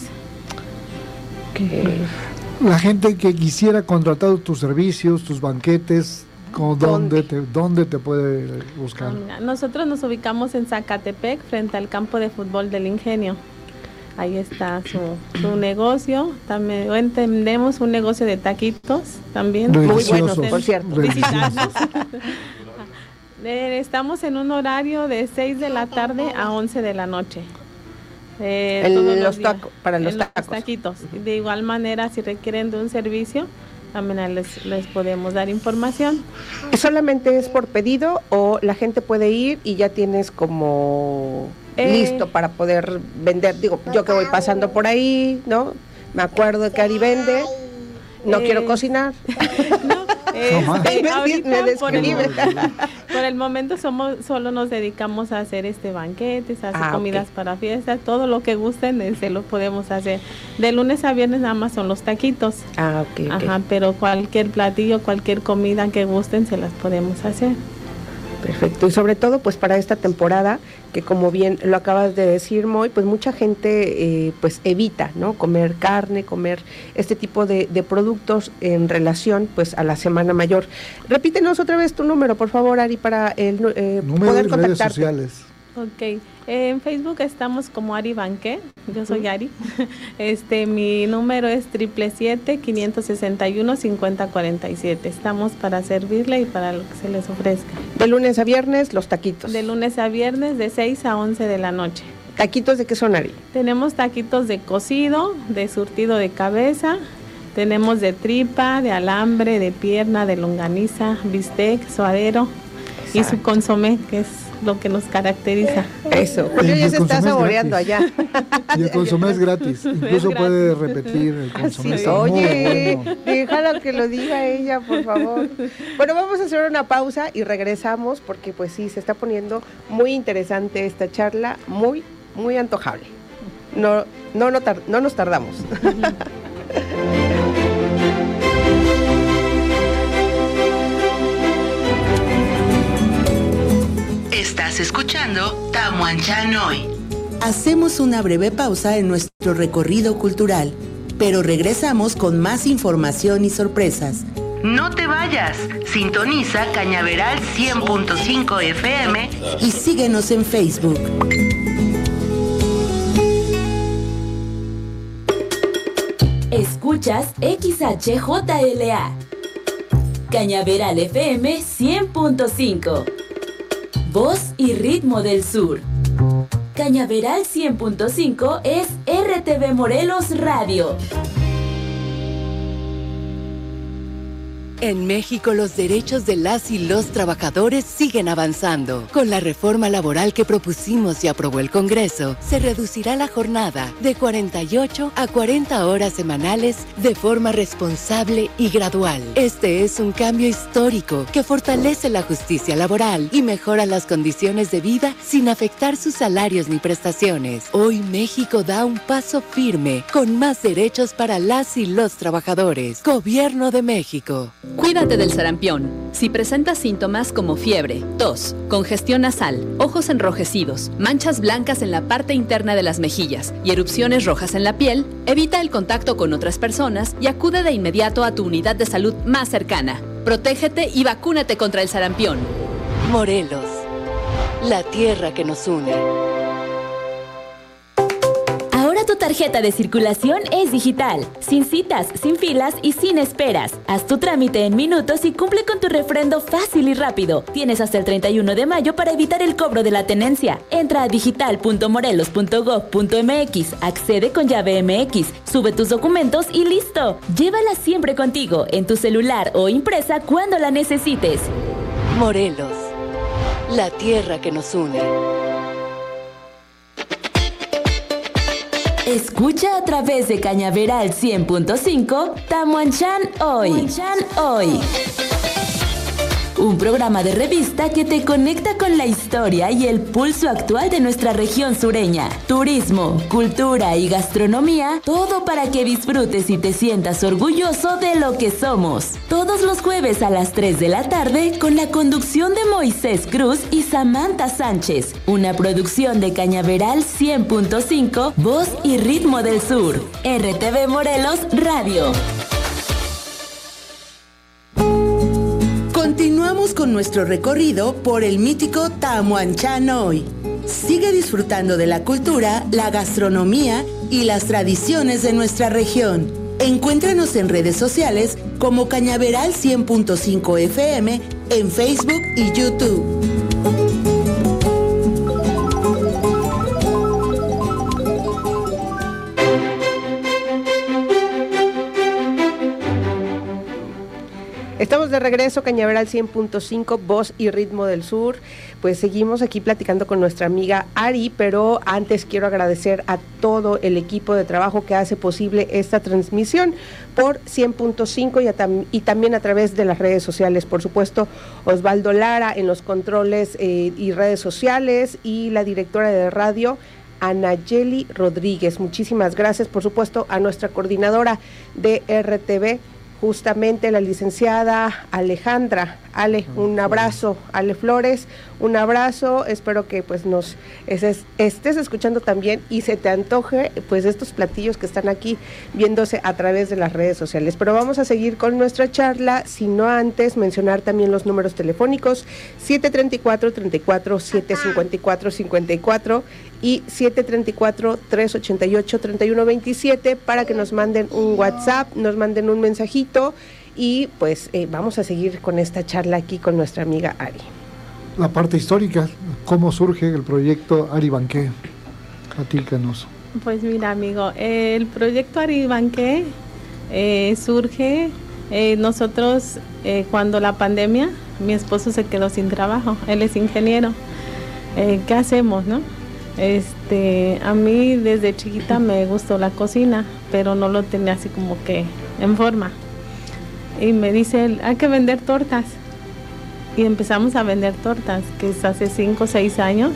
Speaker 6: Okay. La gente que quisiera contratar tus servicios, tus banquetes, ¿dónde te, dónde te puede buscar?
Speaker 7: Mira, nosotros nos ubicamos en Zacatepec, frente al campo de fútbol del Ingenio. Ahí está su, su negocio. También entendemos un negocio de taquitos también.
Speaker 14: Muy buenos, por cierto.
Speaker 7: Visitarnos. Estamos en un horario de seis de la tarde a once de la noche.
Speaker 14: Eh, El, los tacos, para los tacos.
Speaker 7: Los taquitos. De igual manera, si requieren de un servicio, también les, les podemos dar información.
Speaker 14: ¿Solamente es por pedido o la gente puede ir y ya tienes como eh, listo para poder vender? Digo, yo que voy pasando por ahí, ¿no? Me acuerdo que Ari vende, no eh, quiero cocinar.
Speaker 7: No, este,
Speaker 14: me,
Speaker 7: ahorita,
Speaker 14: me
Speaker 7: por, el, por el momento somos solo nos dedicamos a hacer este banquetes, a hacer ah, comidas okay. para fiestas, todo lo que gusten eh, se lo podemos hacer. De lunes a viernes nada más son los taquitos.
Speaker 14: Ah, ok.
Speaker 7: Ajá, okay. Pero cualquier platillo, cualquier comida que gusten se las podemos hacer.
Speaker 14: Perfecto, y sobre todo pues para esta temporada, que como bien lo acabas de decir, Moy, pues mucha gente eh, pues evita, ¿no? Comer carne, comer este tipo de, de productos en relación pues a la Semana Mayor. Repítenos otra vez tu número, por favor, Ari, para el eh,
Speaker 6: número
Speaker 14: poder
Speaker 6: y
Speaker 14: contactarte.
Speaker 6: Redes sociales.
Speaker 7: Ok, eh, en Facebook estamos como Ari Banquet, yo soy Ari, este mi número es triple siete, quinientos sesenta y uno, cincuenta cuarenta y siete, estamos para servirle y para lo que se les ofrezca.
Speaker 14: De lunes a viernes, los taquitos.
Speaker 7: De lunes a viernes, de seis a once de la noche.
Speaker 14: ¿Taquitos de qué son, Ari?
Speaker 7: Tenemos taquitos de cocido, de surtido de cabeza, tenemos de tripa, de alambre, de pierna, de longaniza, bistec, suadero. Exacto. Y su consomé, que es lo que nos caracteriza.
Speaker 14: Eso, Julio ya se está saboreando allá.
Speaker 6: Y el consomé es gratis, incluso es puede gratis. Repetir el consomé.
Speaker 14: Sí. Oye, bueno. Déjala que lo diga ella, por favor. Bueno, vamos a hacer una pausa y regresamos porque pues sí, se está poniendo muy interesante esta charla, muy, muy antojable. No, no, no, tar- no nos tardamos.
Speaker 5: Estás escuchando Tamuanchan Hoy. Hacemos una breve pausa en nuestro recorrido cultural, pero regresamos con más información y sorpresas. No te vayas, sintoniza Cañaveral cien punto cinco F M y síguenos en Facebook.
Speaker 13: Escuchas X H J L A, Cañaveral F M cien punto cinco. Voz y ritmo del sur. Cañaveral cien punto cinco es R T V Morelos Radio.
Speaker 10: En México, los derechos de las y los trabajadores siguen avanzando. Con la reforma laboral que propusimos y aprobó el Congreso, se reducirá la jornada de cuarenta y ocho a cuarenta horas semanales de forma responsable y gradual. Este es un cambio histórico que fortalece la justicia laboral y mejora las condiciones de vida sin afectar sus salarios ni prestaciones. Hoy México da un paso firme con más derechos para las y los trabajadores. Gobierno de México.
Speaker 15: Cuídate del sarampión. Si presentas síntomas como fiebre, tos, congestión nasal, ojos enrojecidos, manchas blancas en la parte interna de las mejillas y erupciones rojas en la piel, evita el contacto con otras personas y acude de inmediato a tu unidad de salud más cercana. Protégete y vacúnate contra el sarampión.
Speaker 10: Morelos, la tierra que nos une.
Speaker 13: Ahora tu tarjeta de circulación es digital, sin citas, sin filas y sin esperas. Haz tu trámite en minutos y cumple con tu refrendo fácil y rápido. Tienes hasta el treinta y uno de mayo para evitar el cobro de la tenencia. Entra a digital punto morelos punto gob punto mx, accede con llave M X, sube tus documentos y listo. Llévala siempre contigo, en tu celular o impresa cuando la necesites.
Speaker 10: Morelos, la tierra que nos une.
Speaker 13: Escucha a través de Cañaveral cien punto cinco Tamuanchán Hoy. Tamuanchán Hoy. Un programa de revista que te conecta con la historia y el pulso actual de nuestra región sureña. Turismo, cultura y gastronomía, todo para que disfrutes y te sientas orgulloso de lo que somos. Todos los jueves a las tres de la tarde con la conducción de Moisés Cruz y Samantha Sánchez. Una producción de Cañaveral cien punto cinco, Voz y Ritmo del Sur. R T V Morelos Radio.
Speaker 5: Continuamos con nuestro recorrido por el mítico Tamuanchán Hoy. Sigue disfrutando de la cultura, la gastronomía y las tradiciones de nuestra región. Encuéntranos en redes sociales como Cañaveral cien punto cinco F M en Facebook y YouTube.
Speaker 14: Estamos de regreso, Cañaveral cien punto cinco, Voz y Ritmo del Sur. Pues seguimos aquí platicando con nuestra amiga Ari, pero antes quiero agradecer a todo el equipo de trabajo que hace posible esta transmisión por cien punto cinco y, tam y también a través de las redes sociales. Por supuesto, Osvaldo Lara en los controles eh, y redes sociales, y la directora de radio, Anayeli Rodríguez. Muchísimas gracias, por supuesto, a nuestra coordinadora de R T V, justamente la licenciada Alejandra. Ale, un abrazo. Ale Flores, un abrazo. Espero que pues nos estés, estés escuchando también y se te antoje pues estos platillos que están aquí viéndose a través de las redes sociales. Pero vamos a seguir con nuestra charla, sino antes mencionar también los números telefónicos: siete tres cuatro, tres cuatro, siete cinco cuatro, cinco cuatro y siete tres cuatro, tres ocho ocho, tres uno dos siete para que nos manden un WhatsApp, nos manden un mensajito. Y pues eh, vamos a seguir con esta charla aquí con nuestra amiga Ari.
Speaker 6: La parte histórica, ¿cómo surge el proyecto Ari Banqué? Platícanos.
Speaker 7: Pues mira, amigo, eh, el proyecto Ari Banqué eh, surge, eh, nosotros eh, cuando la pandemia, mi esposo se quedó sin trabajo, él es ingeniero. Eh, ¿Qué hacemos, no? Este, a mí desde chiquita me gustó la cocina, pero no lo tenía así como que en forma. Y me dice él, hay que vender tortas. Y empezamos a vender tortas, que es hace cinco o seis años.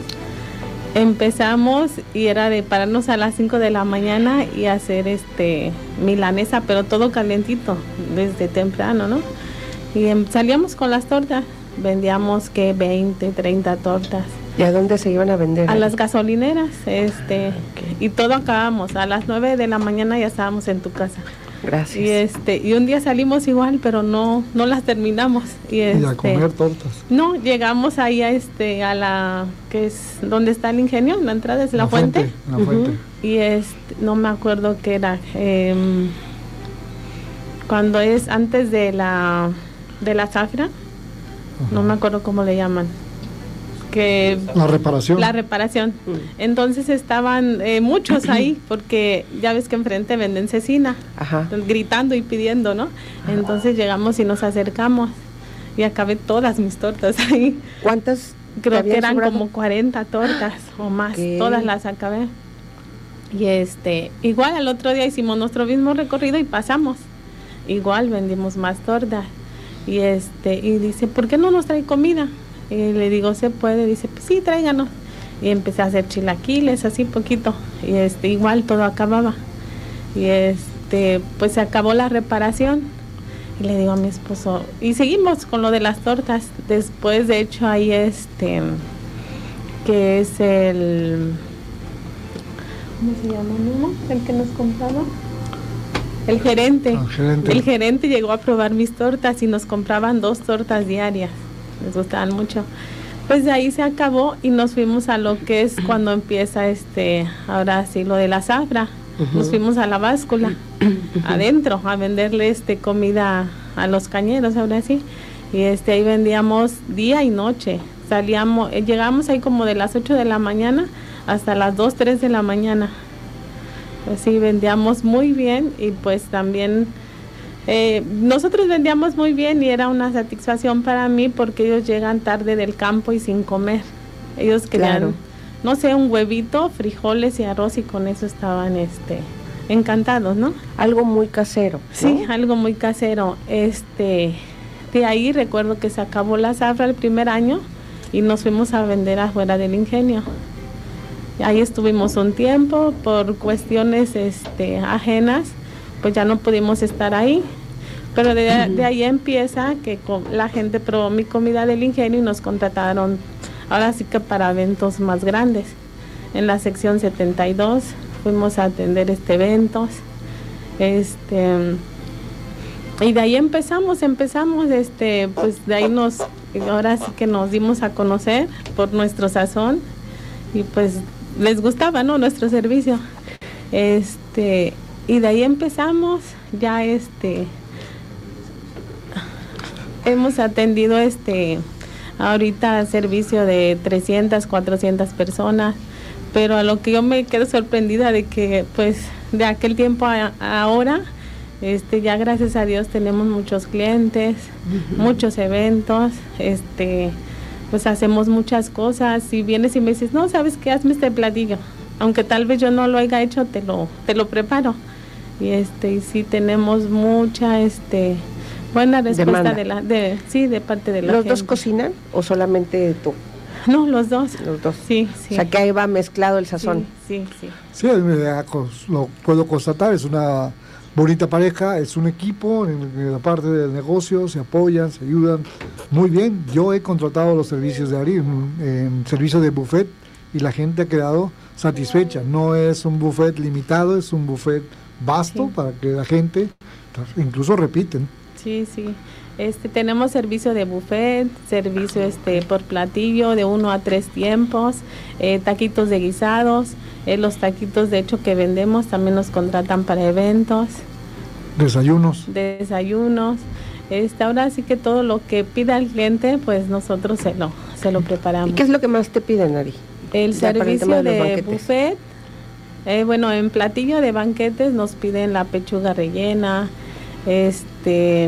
Speaker 7: Empezamos y era de pararnos a las cinco de la mañana y hacer este milanesa, pero todo calientito, desde temprano, ¿no? Y em, salíamos con las tortas, vendíamos que veinte, treinta tortas.
Speaker 14: ¿Y a dónde se iban a vender?
Speaker 7: A las gasolineras, este, okay. Y todo acabamos, a las nueve de la mañana ya estábamos en tu casa.
Speaker 14: Gracias.
Speaker 7: Y este y un día salimos igual, pero no no las terminamos. Y, este,
Speaker 6: y a comer tortas.
Speaker 7: No, llegamos ahí a este a la que es donde está el ingenio, la entrada es la, la fuente. fuente.
Speaker 6: La uh-huh. fuente.
Speaker 7: Y este no me acuerdo qué era. Eh, cuando es antes de la de la zafra, uh-huh. no me acuerdo cómo le llaman. que
Speaker 6: la reparación.
Speaker 7: La reparación. Entonces estaban eh, muchos ahí, porque ya ves que enfrente venden cecina,
Speaker 14: Ajá.
Speaker 7: gritando y pidiendo, ¿no? Entonces llegamos y nos acercamos y acabé todas mis tortas ahí.
Speaker 14: ¿Cuántas?
Speaker 7: Creo que eran sobrado? Como cuarenta tortas o más, okay. Todas las acabé. Y este, igual al otro día hicimos nuestro mismo recorrido y pasamos. Igual vendimos más tortas. Y este, y dice, ¿por qué no nos trae comida? Y le digo, ¿se puede? Dice, pues sí, tráiganos. Y empecé a hacer chilaquiles, así poquito. Y este, igual todo acababa. Y este, pues se acabó la reparación. Y le digo a mi esposo, y seguimos con lo de las tortas. Después, de hecho, ahí este, que es el, ¿cómo se llama, Mimo? El que nos compraba. El gerente. El gerente. El gerente llegó a probar mis tortas y nos compraban dos tortas diarias. Les gustaban mucho. Pues de ahí se acabó y nos fuimos a lo que es cuando empieza este, ahora sí, lo de la zafra. Uh-huh. Nos fuimos a la báscula, uh-huh. adentro, a venderle este comida a los cañeros, ahora sí. Y este ahí vendíamos día y noche. Salíamos, eh, llegamos ahí como de las ocho de la mañana hasta las dos, tres de la mañana. Pues sí, vendíamos muy bien y pues también eh, nosotros vendíamos muy bien y era una satisfacción para mí porque ellos llegan tarde del campo y sin comer. Ellos querían, claro. no sé, un huevito, frijoles y arroz y con eso estaban este encantados, ¿no?
Speaker 14: Algo muy casero, ¿no?
Speaker 7: Sí, algo muy casero. Este, de ahí recuerdo que se acabó la zafra el primer año y nos fuimos a vender afuera del ingenio. Ahí estuvimos un tiempo, por cuestiones este, ajenas, pues ya no pudimos estar ahí. Pero de, uh-huh. de ahí empieza que con, la gente probó mi comida del ingenio y nos contrataron, ahora sí que para eventos más grandes. En la sección setenta y dos fuimos a atender este eventos. Este, y de ahí empezamos, empezamos, este, pues de ahí nos, ahora sí que nos dimos a conocer por nuestro sazón y pues les gustaba, ¿no?, nuestro servicio. Este, y de ahí empezamos, ya este, hemos atendido este, ahorita servicio de trescientas, cuatrocientas personas, pero a lo que yo me quedo sorprendida de que, pues, de aquel tiempo a, a ahora, este, ya gracias a Dios tenemos muchos clientes, uh-huh. muchos eventos, este, pues hacemos muchas cosas. Si vienes y me dices, no, ¿sabes qué? Hazme este platillo. Aunque tal vez yo no lo haya hecho, te lo, te lo preparo. Y este, y sí tenemos mucha, este, buena respuesta Demanda. de la, de, sí, de parte de la
Speaker 14: ¿Los
Speaker 7: gente.
Speaker 14: dos cocinan o solamente tú?
Speaker 7: No, los dos.
Speaker 14: Los dos.
Speaker 7: Sí, sí.
Speaker 14: O sea que ahí va mezclado el sazón.
Speaker 7: Sí, sí, sí.
Speaker 6: Sí, lo puedo constatar, es una bonita pareja, es un equipo en la parte del negocio, se apoyan, se ayudan muy bien. Yo he contratado los servicios de Ari, en, en servicio de buffet, y la gente ha quedado satisfecha. No es un buffet limitado, es un buffet vasto, sí. para que la gente incluso repiten.
Speaker 7: Sí, sí. Este, tenemos servicio de buffet, servicio este por platillo de uno a tres tiempos, eh, taquitos de guisados, eh, los taquitos de hecho que vendemos también nos contratan para eventos.
Speaker 6: Desayunos.
Speaker 7: Desayunos. Este, ahora sí que todo lo que pida el cliente, pues nosotros se lo, se lo preparamos.
Speaker 14: ¿Y qué es lo que más te piden, Ari?
Speaker 7: El ya servicio el de, de buffet, eh, bueno, en platillo de banquetes nos piden la pechuga rellena, este...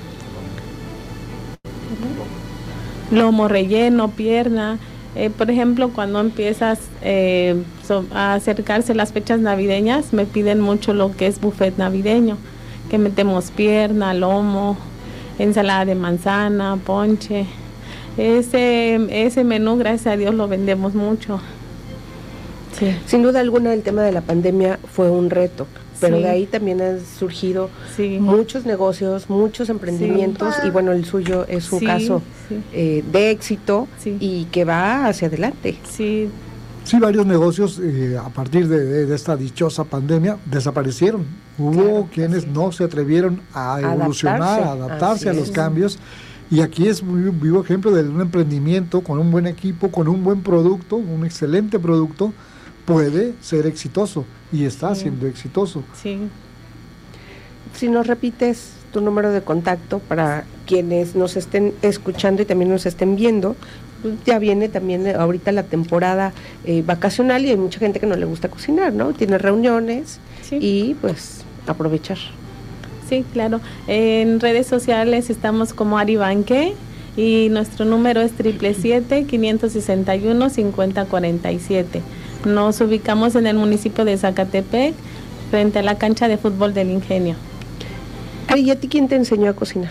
Speaker 7: lomo relleno, pierna. Eh, por ejemplo, cuando empiezas eh, so, a acercarse las fechas navideñas, me piden mucho lo que es buffet navideño, que metemos pierna, lomo, ensalada de manzana, ponche. Ese, ese menú, gracias a Dios, lo vendemos mucho.
Speaker 14: Sí. Sin duda alguna, el tema de la pandemia fue un reto. Pero sí. de ahí también han surgido sí. muchos negocios, muchos emprendimientos sí. y bueno, el suyo es un sí, caso sí. Eh, de éxito sí. y que va hacia adelante.
Speaker 7: Sí,
Speaker 6: sí varios negocios eh, a partir de, de, de esta dichosa pandemia desaparecieron. Hubo claro, quienes no se atrevieron a evolucionar, adaptarse, a adaptarse a los es. cambios. Y aquí es un vivo ejemplo de un emprendimiento con un buen equipo, con un buen producto, un excelente producto, puede ser exitoso y está sí. siendo exitoso.
Speaker 7: Sí.
Speaker 14: Si nos repites tu número de contacto para quienes nos estén escuchando y también nos estén viendo, ya viene también ahorita la temporada eh, vacacional y hay mucha gente que no le gusta cocinar, ¿no? Tiene reuniones sí. y pues aprovechar.
Speaker 7: Sí, claro. En redes sociales estamos como Ari Banqué y nuestro número es siete siete siete, quinientos sesenta y uno, cincuenta cuarenta y siete. Nos ubicamos en el municipio de Zacatepec, frente a la cancha de fútbol del Ingenio.
Speaker 14: ¿Y a ti quién te enseñó a cocinar?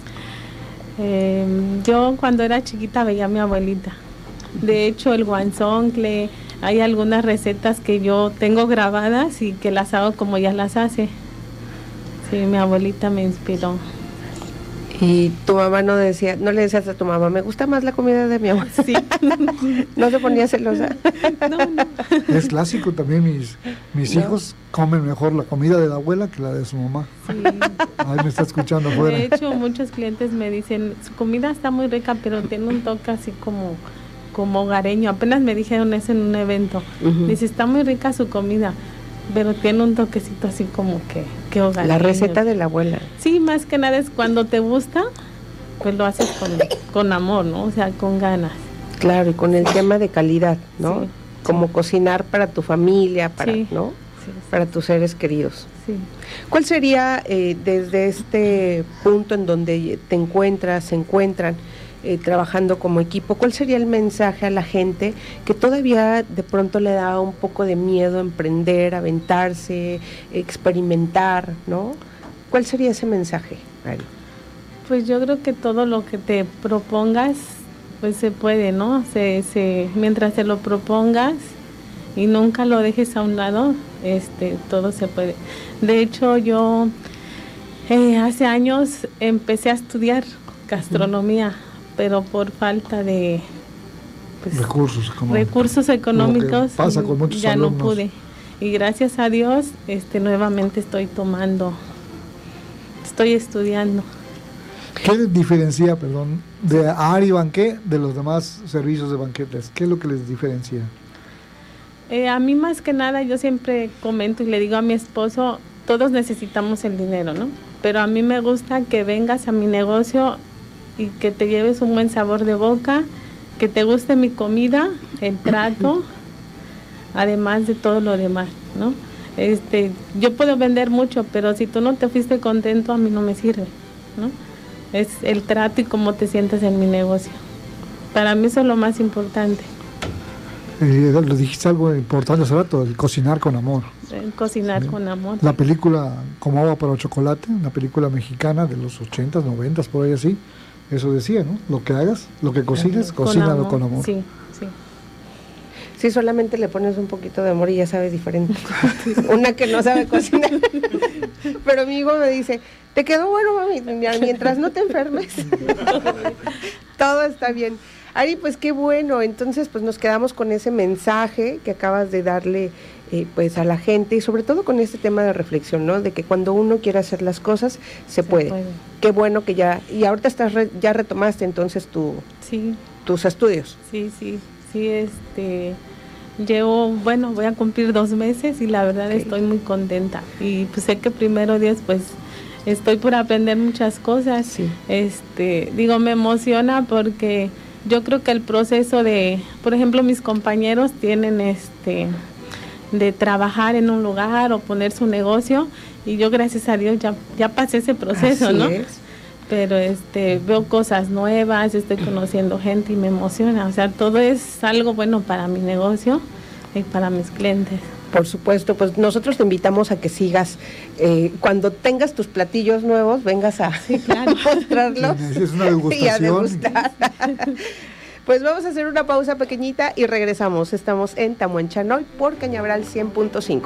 Speaker 7: Eh, yo cuando era chiquita veía a mi abuelita. De hecho, el guanzoncle, hay algunas recetas que yo tengo grabadas y que las hago como ella las hace. Sí, mi abuelita me inspiró.
Speaker 14: Y tu mamá no decía, no le decías a tu mamá, me gusta más la comida de mi abuela. Sí. ¿No se ponía celosa?
Speaker 7: No, no.
Speaker 6: Es clásico también, mis, mis no. hijos comen mejor la comida de la abuela que la de su mamá. Sí. Ahí me está escuchando afuera.
Speaker 7: De hecho, muchos clientes me dicen, su comida está muy rica, pero tiene un toque así como, como hogareño. Apenas me dijeron eso en un evento. Uh-huh. Dice, está muy rica su comida, pero tiene un toquecito así como que, que hogareño.
Speaker 14: La receta de la abuela.
Speaker 7: Sí, más que nada es cuando te gusta, pues lo haces con, con amor, ¿no? O sea, con ganas.
Speaker 14: Claro, y con el tema de calidad, ¿no? Sí, como sí. cocinar para tu familia, para, sí, ¿no? Sí, sí. Para tus seres queridos.
Speaker 7: Sí.
Speaker 14: ¿Cuál sería, eh, desde este punto en donde te encuentras, se encuentran, Eh, trabajando como equipo, cuál sería el mensaje a la gente que todavía de pronto le da un poco de miedo emprender, aventarse, experimentar, ¿no? ¿Cuál sería ese mensaje, Ari?
Speaker 7: Pues yo creo que todo lo que te propongas, pues se puede, ¿no? Se, se, mientras te lo propongas y nunca lo dejes a un lado, este, todo se puede. De hecho, yo eh, hace años empecé a estudiar gastronomía, uh-huh. pero por falta de
Speaker 6: pues, recursos económicos,
Speaker 7: recursos económicos
Speaker 6: pasa con muchos
Speaker 7: ya
Speaker 6: alumnos.
Speaker 7: No pude. Y gracias a Dios, este, nuevamente estoy tomando, estoy estudiando.
Speaker 6: ¿Qué les diferencia, perdón, de Ari Banqué de los demás servicios de banquetes? ¿Qué es lo que les diferencia?
Speaker 7: Eh, a mí más que nada, yo siempre comento y le digo a mi esposo, todos necesitamos el dinero, ¿no? Pero a mí me gusta que vengas a mi negocio y que te lleves un buen sabor de boca, que te guste mi comida, el trato, además de todo lo demás, ¿no? Este, yo puedo vender mucho, pero si tú no te fuiste contento, a mí no me sirve, ¿no? Es el trato y cómo te sientes en mi negocio. Para mí eso es lo más importante.
Speaker 6: Eh, lo dijiste algo importante hace rato, el cocinar con amor.
Speaker 7: El cocinar sí. con amor.
Speaker 6: La película Como agua para el chocolate, una película mexicana de los ochentas, noventas, por ahí así, eso decía, ¿no? Lo que hagas, lo que cocines, con cocínalo amor. con amor.
Speaker 7: Sí, sí.
Speaker 14: Sí, solamente le pones un poquito de amor y ya sabe diferente. Una que no sabe cocinar. Pero mi hijo me dice, ¿te quedó bueno, mami? Mientras no te enfermes. Todo está bien. Ari, pues qué bueno. Entonces, pues nos quedamos con ese mensaje que acabas de darle eh, pues a la gente y sobre todo con este tema de reflexión, ¿no? De que cuando uno quiere hacer las cosas, se, se puede. puede. Qué bueno que ya, y ahorita estás re, ya retomaste entonces tu,
Speaker 7: sí.
Speaker 14: tus estudios.
Speaker 7: Sí, sí, sí, este... Llevo, bueno, voy a cumplir dos meses y la verdad okay. estoy muy contenta. Y pues sé que primero Dios, pues estoy por aprender muchas cosas.
Speaker 14: Sí.
Speaker 7: Este, digo, me emociona porque yo creo que el proceso de, por ejemplo, mis compañeros tienen este de trabajar en un lugar o poner su negocio y yo gracias a Dios ya, ya pasé ese proceso,
Speaker 14: Así
Speaker 7: ¿no?
Speaker 14: Es.
Speaker 7: Pero este veo cosas nuevas, estoy conociendo gente y me emociona, o sea, todo es algo bueno para mi negocio y para mis clientes.
Speaker 14: Por supuesto, pues nosotros te invitamos a que sigas, eh, cuando tengas tus platillos nuevos, vengas a,
Speaker 7: sí, claro.
Speaker 14: a mostrarlos
Speaker 6: sí, es una degustación.
Speaker 14: y a degustar. Pues vamos a hacer una pausa pequeñita y regresamos. Estamos en Tamuanchán hoy por Cañaveral cien punto cinco.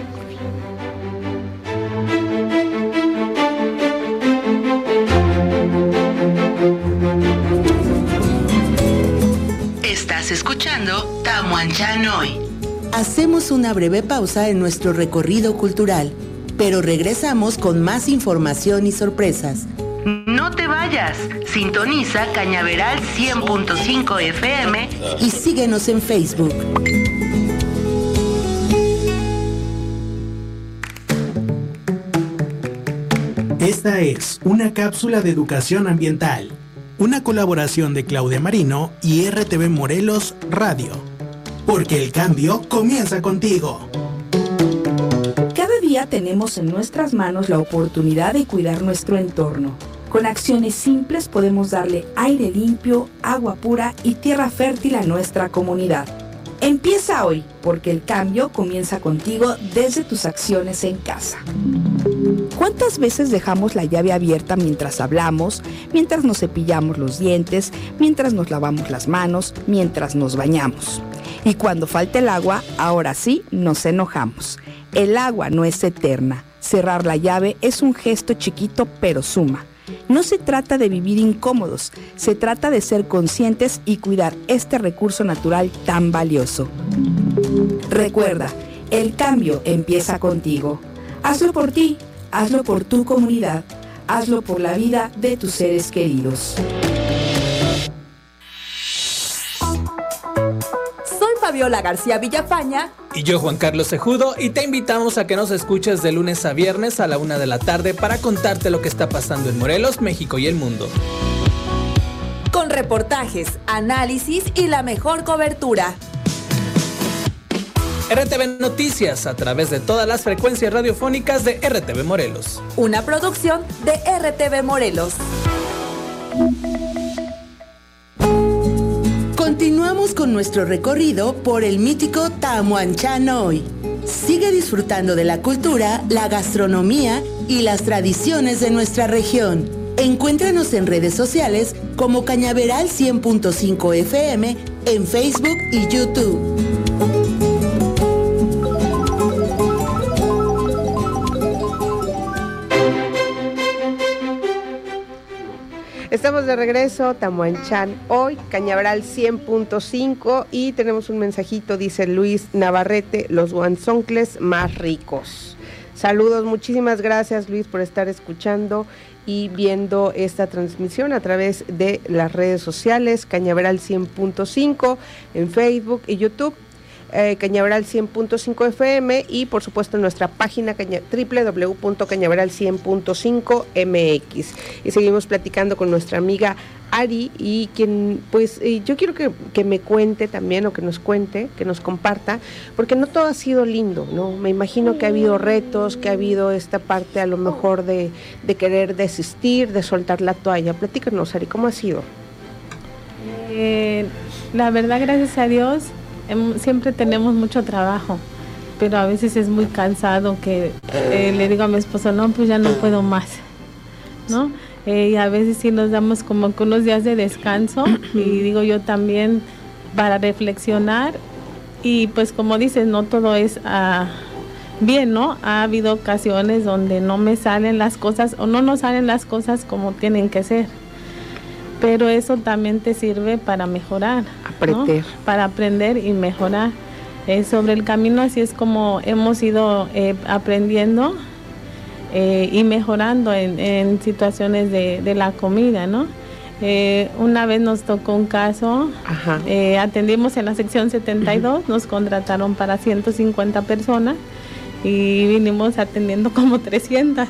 Speaker 5: Estás escuchando Tamuanchán hoy. Hacemos una breve pausa en nuestro recorrido cultural, pero regresamos con más información y sorpresas. No te vayas, sintoniza Cañaveral cien punto cinco F M y síguenos en Facebook.
Speaker 16: Esta es una cápsula de educación ambiental, una colaboración de Claudia Marino y R T V Morelos Radio. Porque el cambio comienza contigo.
Speaker 17: Cada día tenemos en nuestras manos la oportunidad de cuidar nuestro entorno. Con acciones simples podemos darle aire limpio, agua pura y tierra fértil a nuestra comunidad. Empieza hoy, porque el cambio comienza contigo desde tus acciones en casa. ¿Cuántas veces dejamos la llave abierta mientras hablamos, mientras nos cepillamos los dientes, mientras nos lavamos las manos, mientras nos bañamos? Y cuando falta el agua, ahora sí nos enojamos. El agua no es eterna. Cerrar la llave es un gesto chiquito pero suma. No se trata de vivir incómodos, se trata de ser conscientes y cuidar este recurso natural tan valioso. Recuerda, el cambio empieza contigo. Hazlo por ti, hazlo por tu comunidad, hazlo por la vida de tus seres queridos.
Speaker 18: Fabiola García Villafaña
Speaker 12: y yo, Juan Carlos Cejudo, y te invitamos a que nos escuches de lunes a viernes a la una de la tarde para contarte lo que está pasando en Morelos, México y el mundo.
Speaker 18: Con reportajes, análisis y la mejor cobertura.
Speaker 12: R T V Noticias a través de todas las frecuencias radiofónicas de R T V Morelos.
Speaker 18: Una producción de R T V Morelos.
Speaker 5: Continuamos con nuestro recorrido por el mítico Tamuanchanoy. Sigue disfrutando de la cultura, la gastronomía y las tradiciones de nuestra región. Encuéntranos en redes sociales como Cañaveral cien punto cinco F M en Facebook y YouTube.
Speaker 14: Estamos de regreso, Tamuanchán hoy, Cañaveral cien punto cinco, y tenemos un mensajito, dice Luis Navarrete, los guanzoncles más ricos. Saludos, muchísimas gracias Luis por estar escuchando y viendo esta transmisión a través de las redes sociales, Cañaveral cien punto cinco en Facebook y YouTube. Eh, Cañaveral cien punto cinco F M y por supuesto en nuestra página doble u doble u doble u punto cañaveral cien punto cinco M X. Y seguimos platicando con nuestra amiga Ari, y quien pues eh, yo quiero que, que me cuente también, o que nos cuente, que nos comparta, porque no todo ha sido lindo, ¿no? Me imagino que ha habido retos, que ha habido esta parte a lo mejor de, de querer desistir, de soltar la toalla. Platícanos, Ari, ¿cómo ha sido?
Speaker 7: Eh, la verdad, gracias a Dios, siempre tenemos mucho trabajo, pero a veces es muy cansado que eh, le digo a mi esposo, no, pues ya no puedo más, ¿no? Eh, y a veces sí nos damos como que unos días de descanso, y digo yo también para reflexionar, y pues como dices, no todo es uh, bien, ¿no? Ha habido ocasiones donde no me salen las cosas, o no nos salen las cosas como tienen que ser. Pero eso también te sirve para mejorar, aprender, ¿no? Para aprender y mejorar. Eh, sobre el camino, así es como hemos ido eh, aprendiendo eh, y mejorando en, en situaciones de, de la comida, ¿no? Eh, una vez nos tocó un caso, eh, atendimos en la sección setenta y dos, uh-huh. Nos contrataron para ciento cincuenta personas y vinimos atendiendo como trescientas.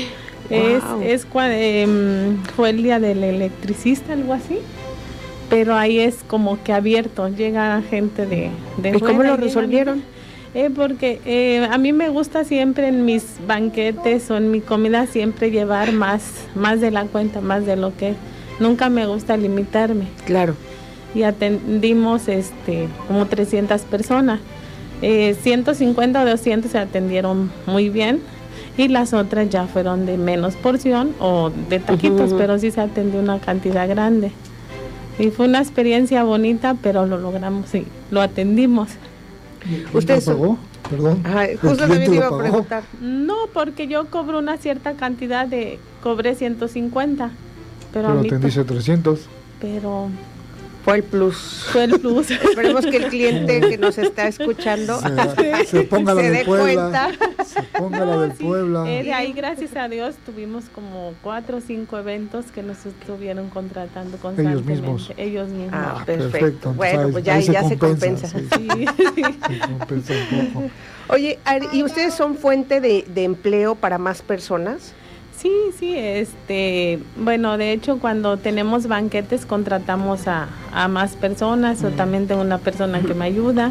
Speaker 7: Wow. Es, es eh, fue el día del electricista, algo así, pero ahí es como que abierto, llega gente de, de
Speaker 14: ¿Y cómo lo resolvieron?
Speaker 7: Eh, porque eh, a mí me gusta siempre en mis banquetes o en mi comida siempre llevar más, más de la cuenta, más de lo que nunca me gusta limitarme.
Speaker 14: Claro.
Speaker 7: Y atendimos este como trescientas personas, eh, ciento cincuenta o doscientos se atendieron muy bien. Y las otras ya fueron de menos porción o de taquitos, uh-huh. Pero sí se atendió una cantidad grande. Y fue una experiencia bonita, pero lo logramos y lo atendimos.
Speaker 6: ¿Usted pagó? Perdón.
Speaker 14: Ajá, justo también iba a preguntar.
Speaker 7: No, porque yo cobro una cierta cantidad de, cobré ciento cincuenta. Pero,
Speaker 6: pero atendiste trescientos.
Speaker 7: Pero...
Speaker 14: Fue el plus.
Speaker 7: Fue el plus.
Speaker 14: Esperemos que el cliente que nos está escuchando
Speaker 6: se, se ponga la
Speaker 14: se
Speaker 6: del
Speaker 14: dé
Speaker 6: Puebla.
Speaker 14: cuenta.
Speaker 6: Se ponga no, la del sí. Puebla.
Speaker 7: Eh, de ahí, gracias a Dios, tuvimos como cuatro o cinco eventos que nos estuvieron contratando constantemente.
Speaker 6: Ellos mismos.
Speaker 7: Ellos mismos.
Speaker 14: Ah, perfecto.
Speaker 6: perfecto.
Speaker 14: Bueno,
Speaker 6: ¿sabes?
Speaker 14: pues ya,
Speaker 6: se
Speaker 14: ya
Speaker 6: compensa,
Speaker 14: se compensa.
Speaker 6: Sí,
Speaker 7: sí.
Speaker 6: Se compensa un poco.
Speaker 14: Oye, ¿y ustedes son fuente de, de empleo para más personas?
Speaker 7: Sí, sí, este, bueno, de hecho cuando tenemos banquetes contratamos a, a más personas, uh-huh. o también tengo una persona que me ayuda,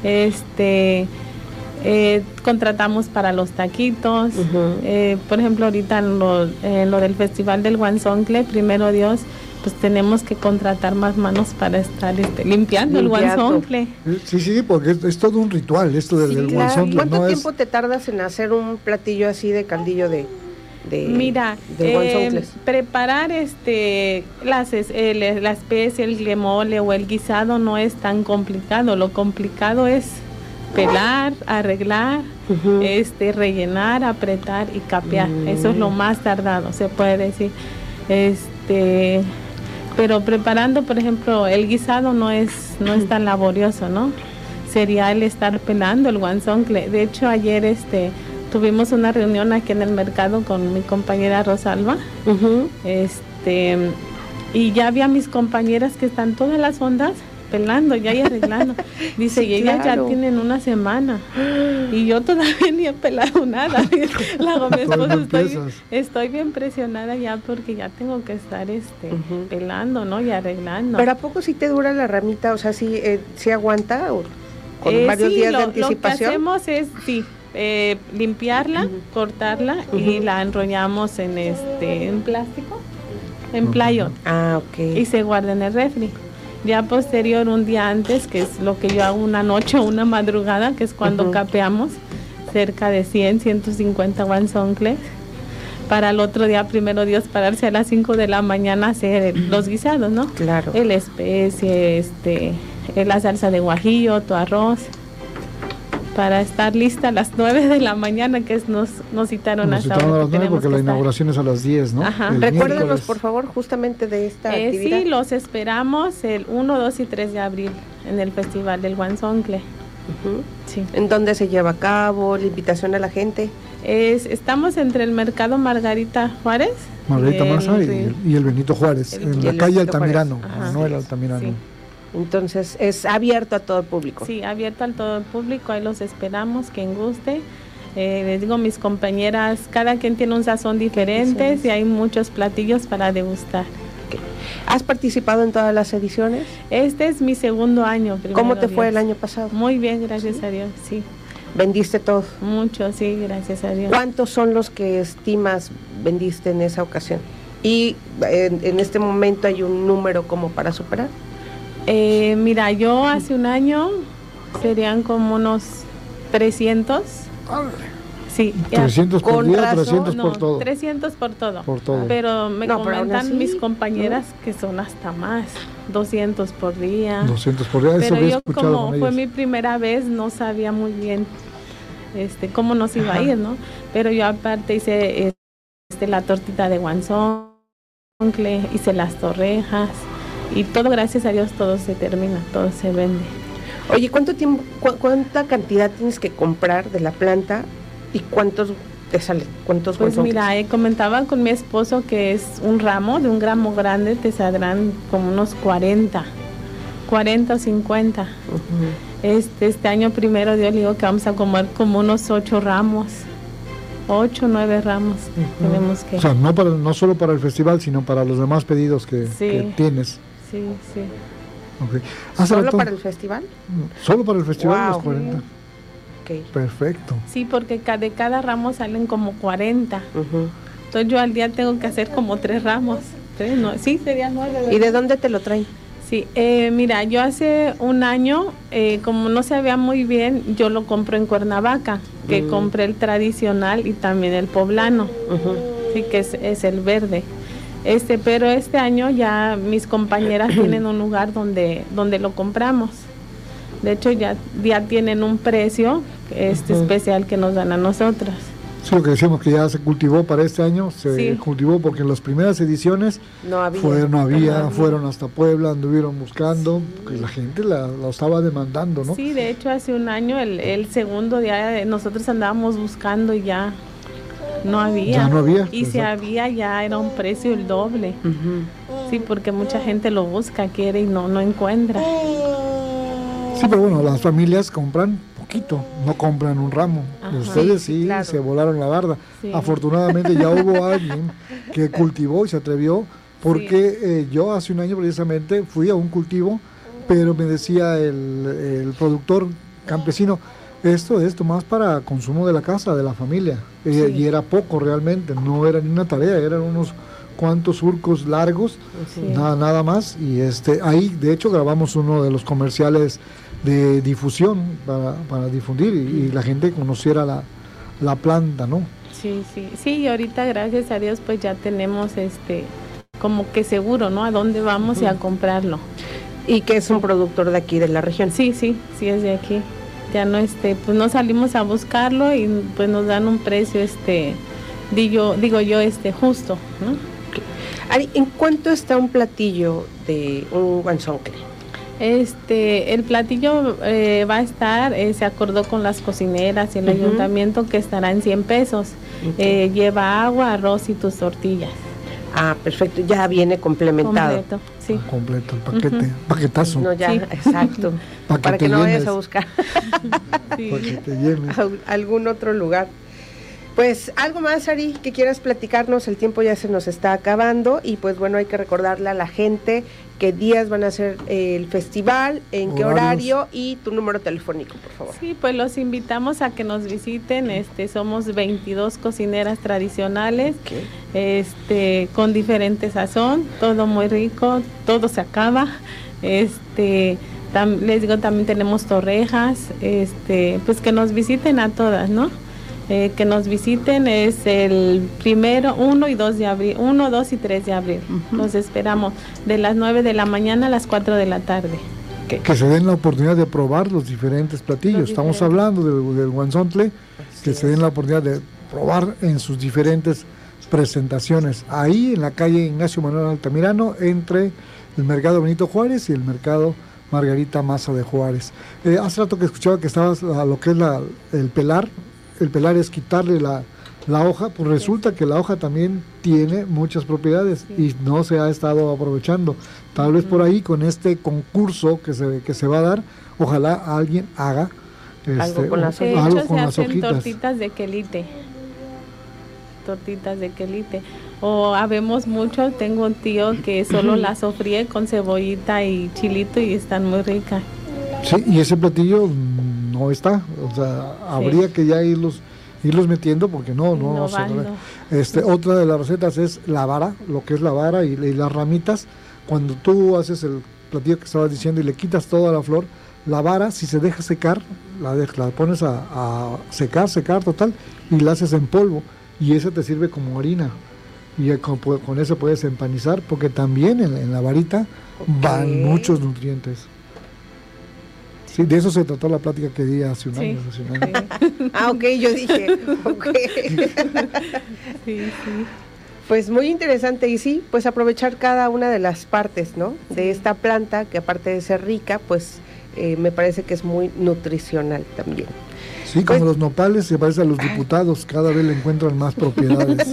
Speaker 7: este, eh, contratamos para los taquitos, uh-huh. eh, por ejemplo ahorita en lo, en lo del Festival del Guanzoncle, primero Dios, pues tenemos que contratar más manos para estar este, limpiando, limpiando el guanzoncle.
Speaker 6: Sí, sí, porque es, es todo un ritual esto del, sí, del claro. guanzoncle.
Speaker 14: ¿Cuánto
Speaker 6: no
Speaker 14: tiempo
Speaker 6: es...
Speaker 14: te tardas en hacer un platillo así de caldillo de, de
Speaker 7: Mira,
Speaker 14: de
Speaker 7: eh, preparar este las, el, la especie, el guemole o el guisado no es tan complicado. Lo complicado es pelar, arreglar, uh-huh. este rellenar, apretar y capear. Uh-huh. Eso es lo más tardado, se puede decir. Este... Pero preparando, por ejemplo, el guisado no es no es tan laborioso, ¿no? Sería el estar pelando el guanzoncle. De hecho, ayer este tuvimos una reunión aquí en el mercado con mi compañera Rosalba. Uh-huh. Este y ya había mis compañeras que están todas las ondas pelando ya y arreglando. Dice, sí, y ellas claro. ya tienen una semana y yo todavía ni he pelado nada. La hago, mi esposo, estoy, estoy bien presionada ya porque ya tengo que estar este uh-huh. pelando, ¿no? Y arreglando.
Speaker 14: Pero ¿a poco sí te dura la ramita? O sea, ¿sí, eh, ¿sí aguanta? ¿O con eh, varios sí, días lo, de anticipación?
Speaker 7: Lo que hacemos es, sí, eh, limpiarla, uh-huh. cortarla uh-huh. y la enrollamos en este en plástico, en uh-huh. playón.
Speaker 14: Ah, ok.
Speaker 7: Y se guarda en el refri. Ya posterior, un día antes, que es lo que yo hago una noche o una madrugada, que es cuando uh-huh. capeamos cerca de cien, ciento cincuenta guanzoncles, para el otro día, primero Dios, pararse a las cinco de la mañana a hacer los guisados, ¿no?
Speaker 14: Claro.
Speaker 7: El especie, este, la salsa de guajillo, tu arroz, para estar lista a las nueve de la mañana, que es, nos, nos citaron
Speaker 6: nos
Speaker 7: hasta
Speaker 6: citaron
Speaker 7: ahora.
Speaker 6: a las nueve porque la inauguración estar. es a las diez, ¿no?
Speaker 7: Ajá.
Speaker 14: Recuérdenos,
Speaker 6: miércoles.
Speaker 14: por favor, justamente de esta
Speaker 7: eh,
Speaker 14: actividad.
Speaker 7: Sí, los esperamos el uno, dos y tres de abril en el Festival del Guanzoncle.
Speaker 14: Uh-huh. Sí. ¿En dónde se lleva a cabo? ¿La invitación a la gente?
Speaker 7: Es, estamos entre el Mercado Margarita Juárez.
Speaker 6: Margarita Maza y, el, y el Benito Juárez, el, en la calle Altamirano, no el Altamirano.
Speaker 7: Sí.
Speaker 14: Entonces, es abierto a todo el público.
Speaker 7: Sí, abierto a todo el público, ahí los esperamos, quien guste. Eh, les digo, mis compañeras, cada quien tiene un sazón diferente sí. y hay muchos platillos para degustar.
Speaker 14: Okay. ¿Has participado en todas las ediciones?
Speaker 7: Este es mi segundo año.
Speaker 14: ¿Cómo te
Speaker 7: Dios.
Speaker 14: fue el año pasado?
Speaker 7: Muy bien, gracias ¿Sí? a Dios, sí.
Speaker 14: ¿Vendiste todo?
Speaker 7: Mucho, sí, gracias a Dios.
Speaker 14: ¿Cuántos son los que estimas vendiste en esa ocasión? ¿Y en, en este momento hay un número como para superar?
Speaker 7: Eh, mira, yo hace un año serían como unos trescientos. Sí,
Speaker 6: trescientos por día,
Speaker 7: razón,
Speaker 6: trescientos
Speaker 7: no,
Speaker 6: por todo.
Speaker 7: trescientos por todo.
Speaker 6: Por todo.
Speaker 7: Pero me
Speaker 14: no,
Speaker 7: comentan
Speaker 14: pero así,
Speaker 7: mis compañeras
Speaker 14: ¿no?
Speaker 7: que son hasta más, doscientos por día.
Speaker 6: doscientos por día, eso
Speaker 7: pero
Speaker 6: había
Speaker 7: yo
Speaker 6: escuchado
Speaker 7: como
Speaker 6: con
Speaker 7: fue
Speaker 6: ellos.
Speaker 7: mi primera vez, no sabía muy bien este cómo nos iba Ajá. a ir, ¿no? Pero yo aparte hice este la tortita de guanzoncle, hice las torrejas. Y todo, gracias a Dios, todo se termina, todo se vende.
Speaker 14: Oye, ¿cuánto tiempo, cu cuánta cantidad tienes que comprar de la planta y cuántos te salen? ¿Cuántos
Speaker 7: Pues mira, eh, comentaba con mi esposo que es un ramo de un gramo grande, te saldrán como unos cuarenta, cuarenta o cincuenta. Uh-huh. Este, este año primero Dios le digo que vamos a comer como unos ocho ramos. Ocho, nueve ramos uh-huh. tenemos que...
Speaker 6: O sea, no, para, no solo para el festival, sino para los demás pedidos que,
Speaker 7: sí.
Speaker 6: que tienes.
Speaker 7: Sí, sí.
Speaker 6: Okay.
Speaker 14: ¿Solo
Speaker 6: rato,
Speaker 14: para el festival?
Speaker 6: Solo para el festival
Speaker 14: wow.
Speaker 6: los cuarenta.
Speaker 14: Okay.
Speaker 6: Perfecto.
Speaker 7: Sí, porque de cada ramo salen como cuarenta. Uh-huh. Entonces yo al día tengo que hacer como tres ramos. ¿Tres? No, sí, serían nueve. ¿verdad?
Speaker 14: ¿Y de dónde te lo traen?
Speaker 7: Sí, eh, mira, yo hace un año, eh, como no se veía muy bien, yo lo compro en Cuernavaca, que uh-huh. compré el tradicional y también el poblano, uh-huh. sí, que es, es el verde. Este, pero este año ya mis compañeras tienen un lugar donde, donde lo compramos. De hecho ya, ya tienen un precio este uh-huh. especial que nos dan a nosotras.
Speaker 6: Sí, lo que decíamos que ya se cultivó para este año, se
Speaker 7: sí.
Speaker 6: cultivó porque en las primeras ediciones
Speaker 14: no había,
Speaker 6: fue, no había
Speaker 14: no
Speaker 6: fueron hasta Puebla, anduvieron buscando, sí. porque la gente la, la estaba demandando, ¿no?
Speaker 7: Sí, de hecho hace un año, el, el segundo día nosotros andábamos buscando y ya no había.
Speaker 6: Ya no había.
Speaker 7: Y exacto. si había ya era un precio el doble. Uh-huh. Sí, porque mucha gente lo busca, quiere y no, no encuentra.
Speaker 6: Sí, pero bueno, las familias compran poquito, no compran un ramo.
Speaker 14: Ajá.
Speaker 6: Ustedes sí,
Speaker 14: Sí, claro.
Speaker 6: se volaron la barda.
Speaker 14: Sí.
Speaker 6: Afortunadamente ya hubo alguien que cultivó y se atrevió, porque sí. eh, yo hace un año precisamente fui a un cultivo, pero me decía el, el productor campesino, esto es más para consumo de la casa, de la familia, sí. eh, y era poco realmente, no era ni una tarea, eran unos cuantos surcos largos, sí. nada, nada más, y este ahí de hecho grabamos uno de los comerciales de difusión para, para difundir y, y la gente conociera la, la planta, ¿no?
Speaker 7: Sí, sí, sí, y ahorita gracias a Dios pues ya tenemos este como que seguro, ¿no? A dónde vamos uh-huh. y a comprarlo.
Speaker 14: Y que es un productor de aquí, de la región.
Speaker 7: Sí, sí, sí es de aquí. Ya no este, pues no salimos a buscarlo y pues nos dan un precio este, digo, digo yo, este, justo, ¿no?
Speaker 14: Ari, ¿en cuánto está un platillo de un guansoncle?
Speaker 7: Este, el platillo eh, va a estar, eh, se acordó con las cocineras y el uh-huh. ayuntamiento que estará en cien pesos. Okay. Eh, lleva agua, arroz y tus tortillas.
Speaker 14: Ah, perfecto, ya viene complementado.
Speaker 7: Completo, sí.
Speaker 6: Ah, completo el paquete, uh-huh. paquetazo.
Speaker 14: No, ya, sí. Exacto.
Speaker 6: Para,
Speaker 14: Para que, que no
Speaker 6: llenes.
Speaker 14: vayas a buscar
Speaker 6: sí. Para que te llenes.
Speaker 14: a algún otro lugar. Pues algo más, Ari, que quieras platicarnos, el tiempo ya se nos está acabando y pues bueno, hay que recordarle a la gente qué días van a ser eh, el festival, en qué horario y tu número telefónico, por favor.
Speaker 7: Sí, pues los invitamos a que nos visiten, este, somos veintidós cocineras tradicionales, okay. este, con diferente sazón, todo muy rico, todo se acaba, este... Tam, les digo, también tenemos torrejas, este, pues que nos visiten a todas, ¿no? Eh, que nos visiten es el primero, uno y dos de abril, uno, dos y tres de abril. Uh-huh. Los esperamos de las nueve de la mañana a las cuatro de la tarde.
Speaker 6: Que, que se den la oportunidad de probar los diferentes platillos. Los Estamos diferentes. hablando del, del guansontle, que es. se den la oportunidad de probar en sus diferentes presentaciones. Ahí en la calle Ignacio Manuel Altamirano, entre el Mercado Benito Juárez y el Mercado Margarita Maza de Juárez. Eh, hace rato que escuchaba que estabas a lo que es la, el pelar. El pelar es quitarle la, la hoja, pues resulta que la hoja también tiene muchas propiedades sí. y no se ha estado aprovechando. Tal vez por ahí con este concurso que se, que se va a dar, ojalá alguien haga este,
Speaker 14: algo con las,
Speaker 7: de
Speaker 14: algo
Speaker 7: hecho,
Speaker 14: con
Speaker 7: se
Speaker 14: las
Speaker 7: hacen
Speaker 14: hojitas.
Speaker 7: tortitas de quelite. Tortitas de quelite. O habemos mucho, tengo un tío que solo la sofríe con cebollita y chilito y están muy ricas.
Speaker 6: Sí, y ese platillo no está, o sea, sí. habría que ya irlos irlos metiendo porque no, no, no, no este, otra de las recetas es la vara, lo que es la vara y, y las ramitas. Cuando tú haces el platillo que estabas diciendo y le quitas toda la flor, la vara, si se deja secar, la, de, la pones a, a secar, secar total, y la haces en polvo, y esa te sirve como harina, y con, con eso puedes empanizar, porque también en, en la varita okay. van muchos nutrientes. Sí, de eso se trató la plática que di hace un sí. año. Hace un año.
Speaker 14: Sí. Ah, ok, yo dije, ok.
Speaker 7: Sí, sí.
Speaker 14: Pues muy interesante y sí, pues aprovechar cada una de las partes, ¿no? Sí. De esta planta, que aparte de ser rica, pues eh, me parece que es muy nutricional también.
Speaker 6: Sí, como pues, los nopales se parecen a los diputados, cada vez le encuentran más propiedades.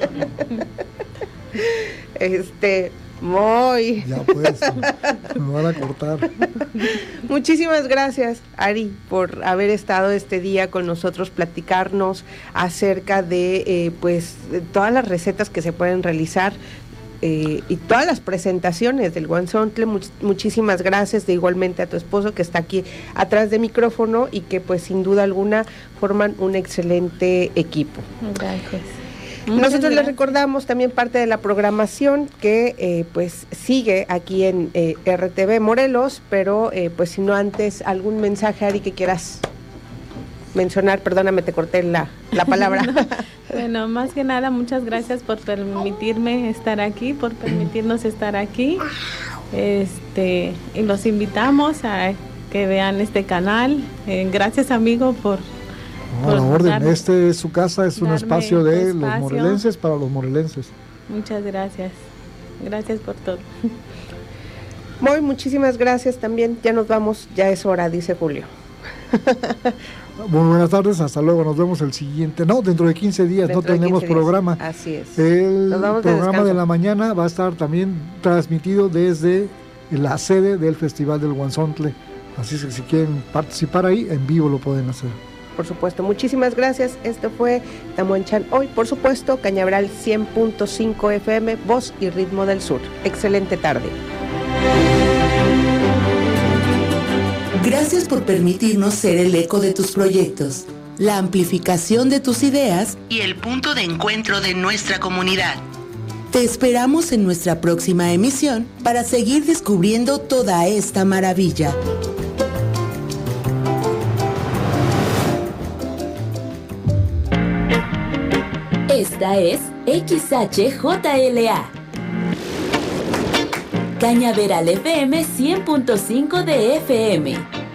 Speaker 14: Este... Muy.
Speaker 6: Ya pues, me van a cortar.
Speaker 14: Muchísimas gracias, Ari, por haber estado este día con nosotros, platicarnos acerca de eh, pues de todas las recetas que se pueden realizar eh, y todas las presentaciones del guansontle. Much, muchísimas gracias, de igualmente a tu esposo que está aquí atrás de micrófono y que pues sin duda alguna forman un excelente equipo.
Speaker 7: Gracias.
Speaker 14: Nosotros les recordamos también parte de la programación que eh, pues sigue aquí en eh, R T V Morelos, pero eh, pues si no antes algún mensaje, Ari, que quieras mencionar, perdóname, te corté la, la palabra.
Speaker 7: No, bueno, más que nada, muchas gracias por permitirme estar aquí, por permitirnos estar aquí, este y los invitamos a que vean este canal. Eh, gracias, amigo, por...
Speaker 6: No, a la orden, darme, este es su casa, es un espacio de espacio. Los morelenses para los morelenses.
Speaker 7: Muchas gracias, gracias por todo.
Speaker 14: Muy, muchísimas gracias también, ya nos vamos, ya es hora, dice Julio.
Speaker 6: Muy buenas tardes, hasta luego, nos vemos el siguiente, no, dentro de quince días, dentro no tenemos programa.
Speaker 14: Días. Así es.
Speaker 6: El programa de, de la mañana va a estar también transmitido desde la sede del Festival del Guansontle, Así es que si quieren participar ahí, en vivo lo pueden hacer.
Speaker 14: Por supuesto, muchísimas gracias. Esto fue Tamuanchan hoy. Por supuesto, Cañaveral cien punto cinco F M, voz y ritmo del sur. Excelente tarde.
Speaker 5: Gracias por permitirnos ser el eco de tus proyectos, la amplificación de tus ideas y el punto de encuentro de nuestra comunidad. Te esperamos en nuestra próxima emisión para seguir descubriendo toda esta maravilla.
Speaker 13: Esta es X H J L A Cañaveral F M cien punto cinco de F M.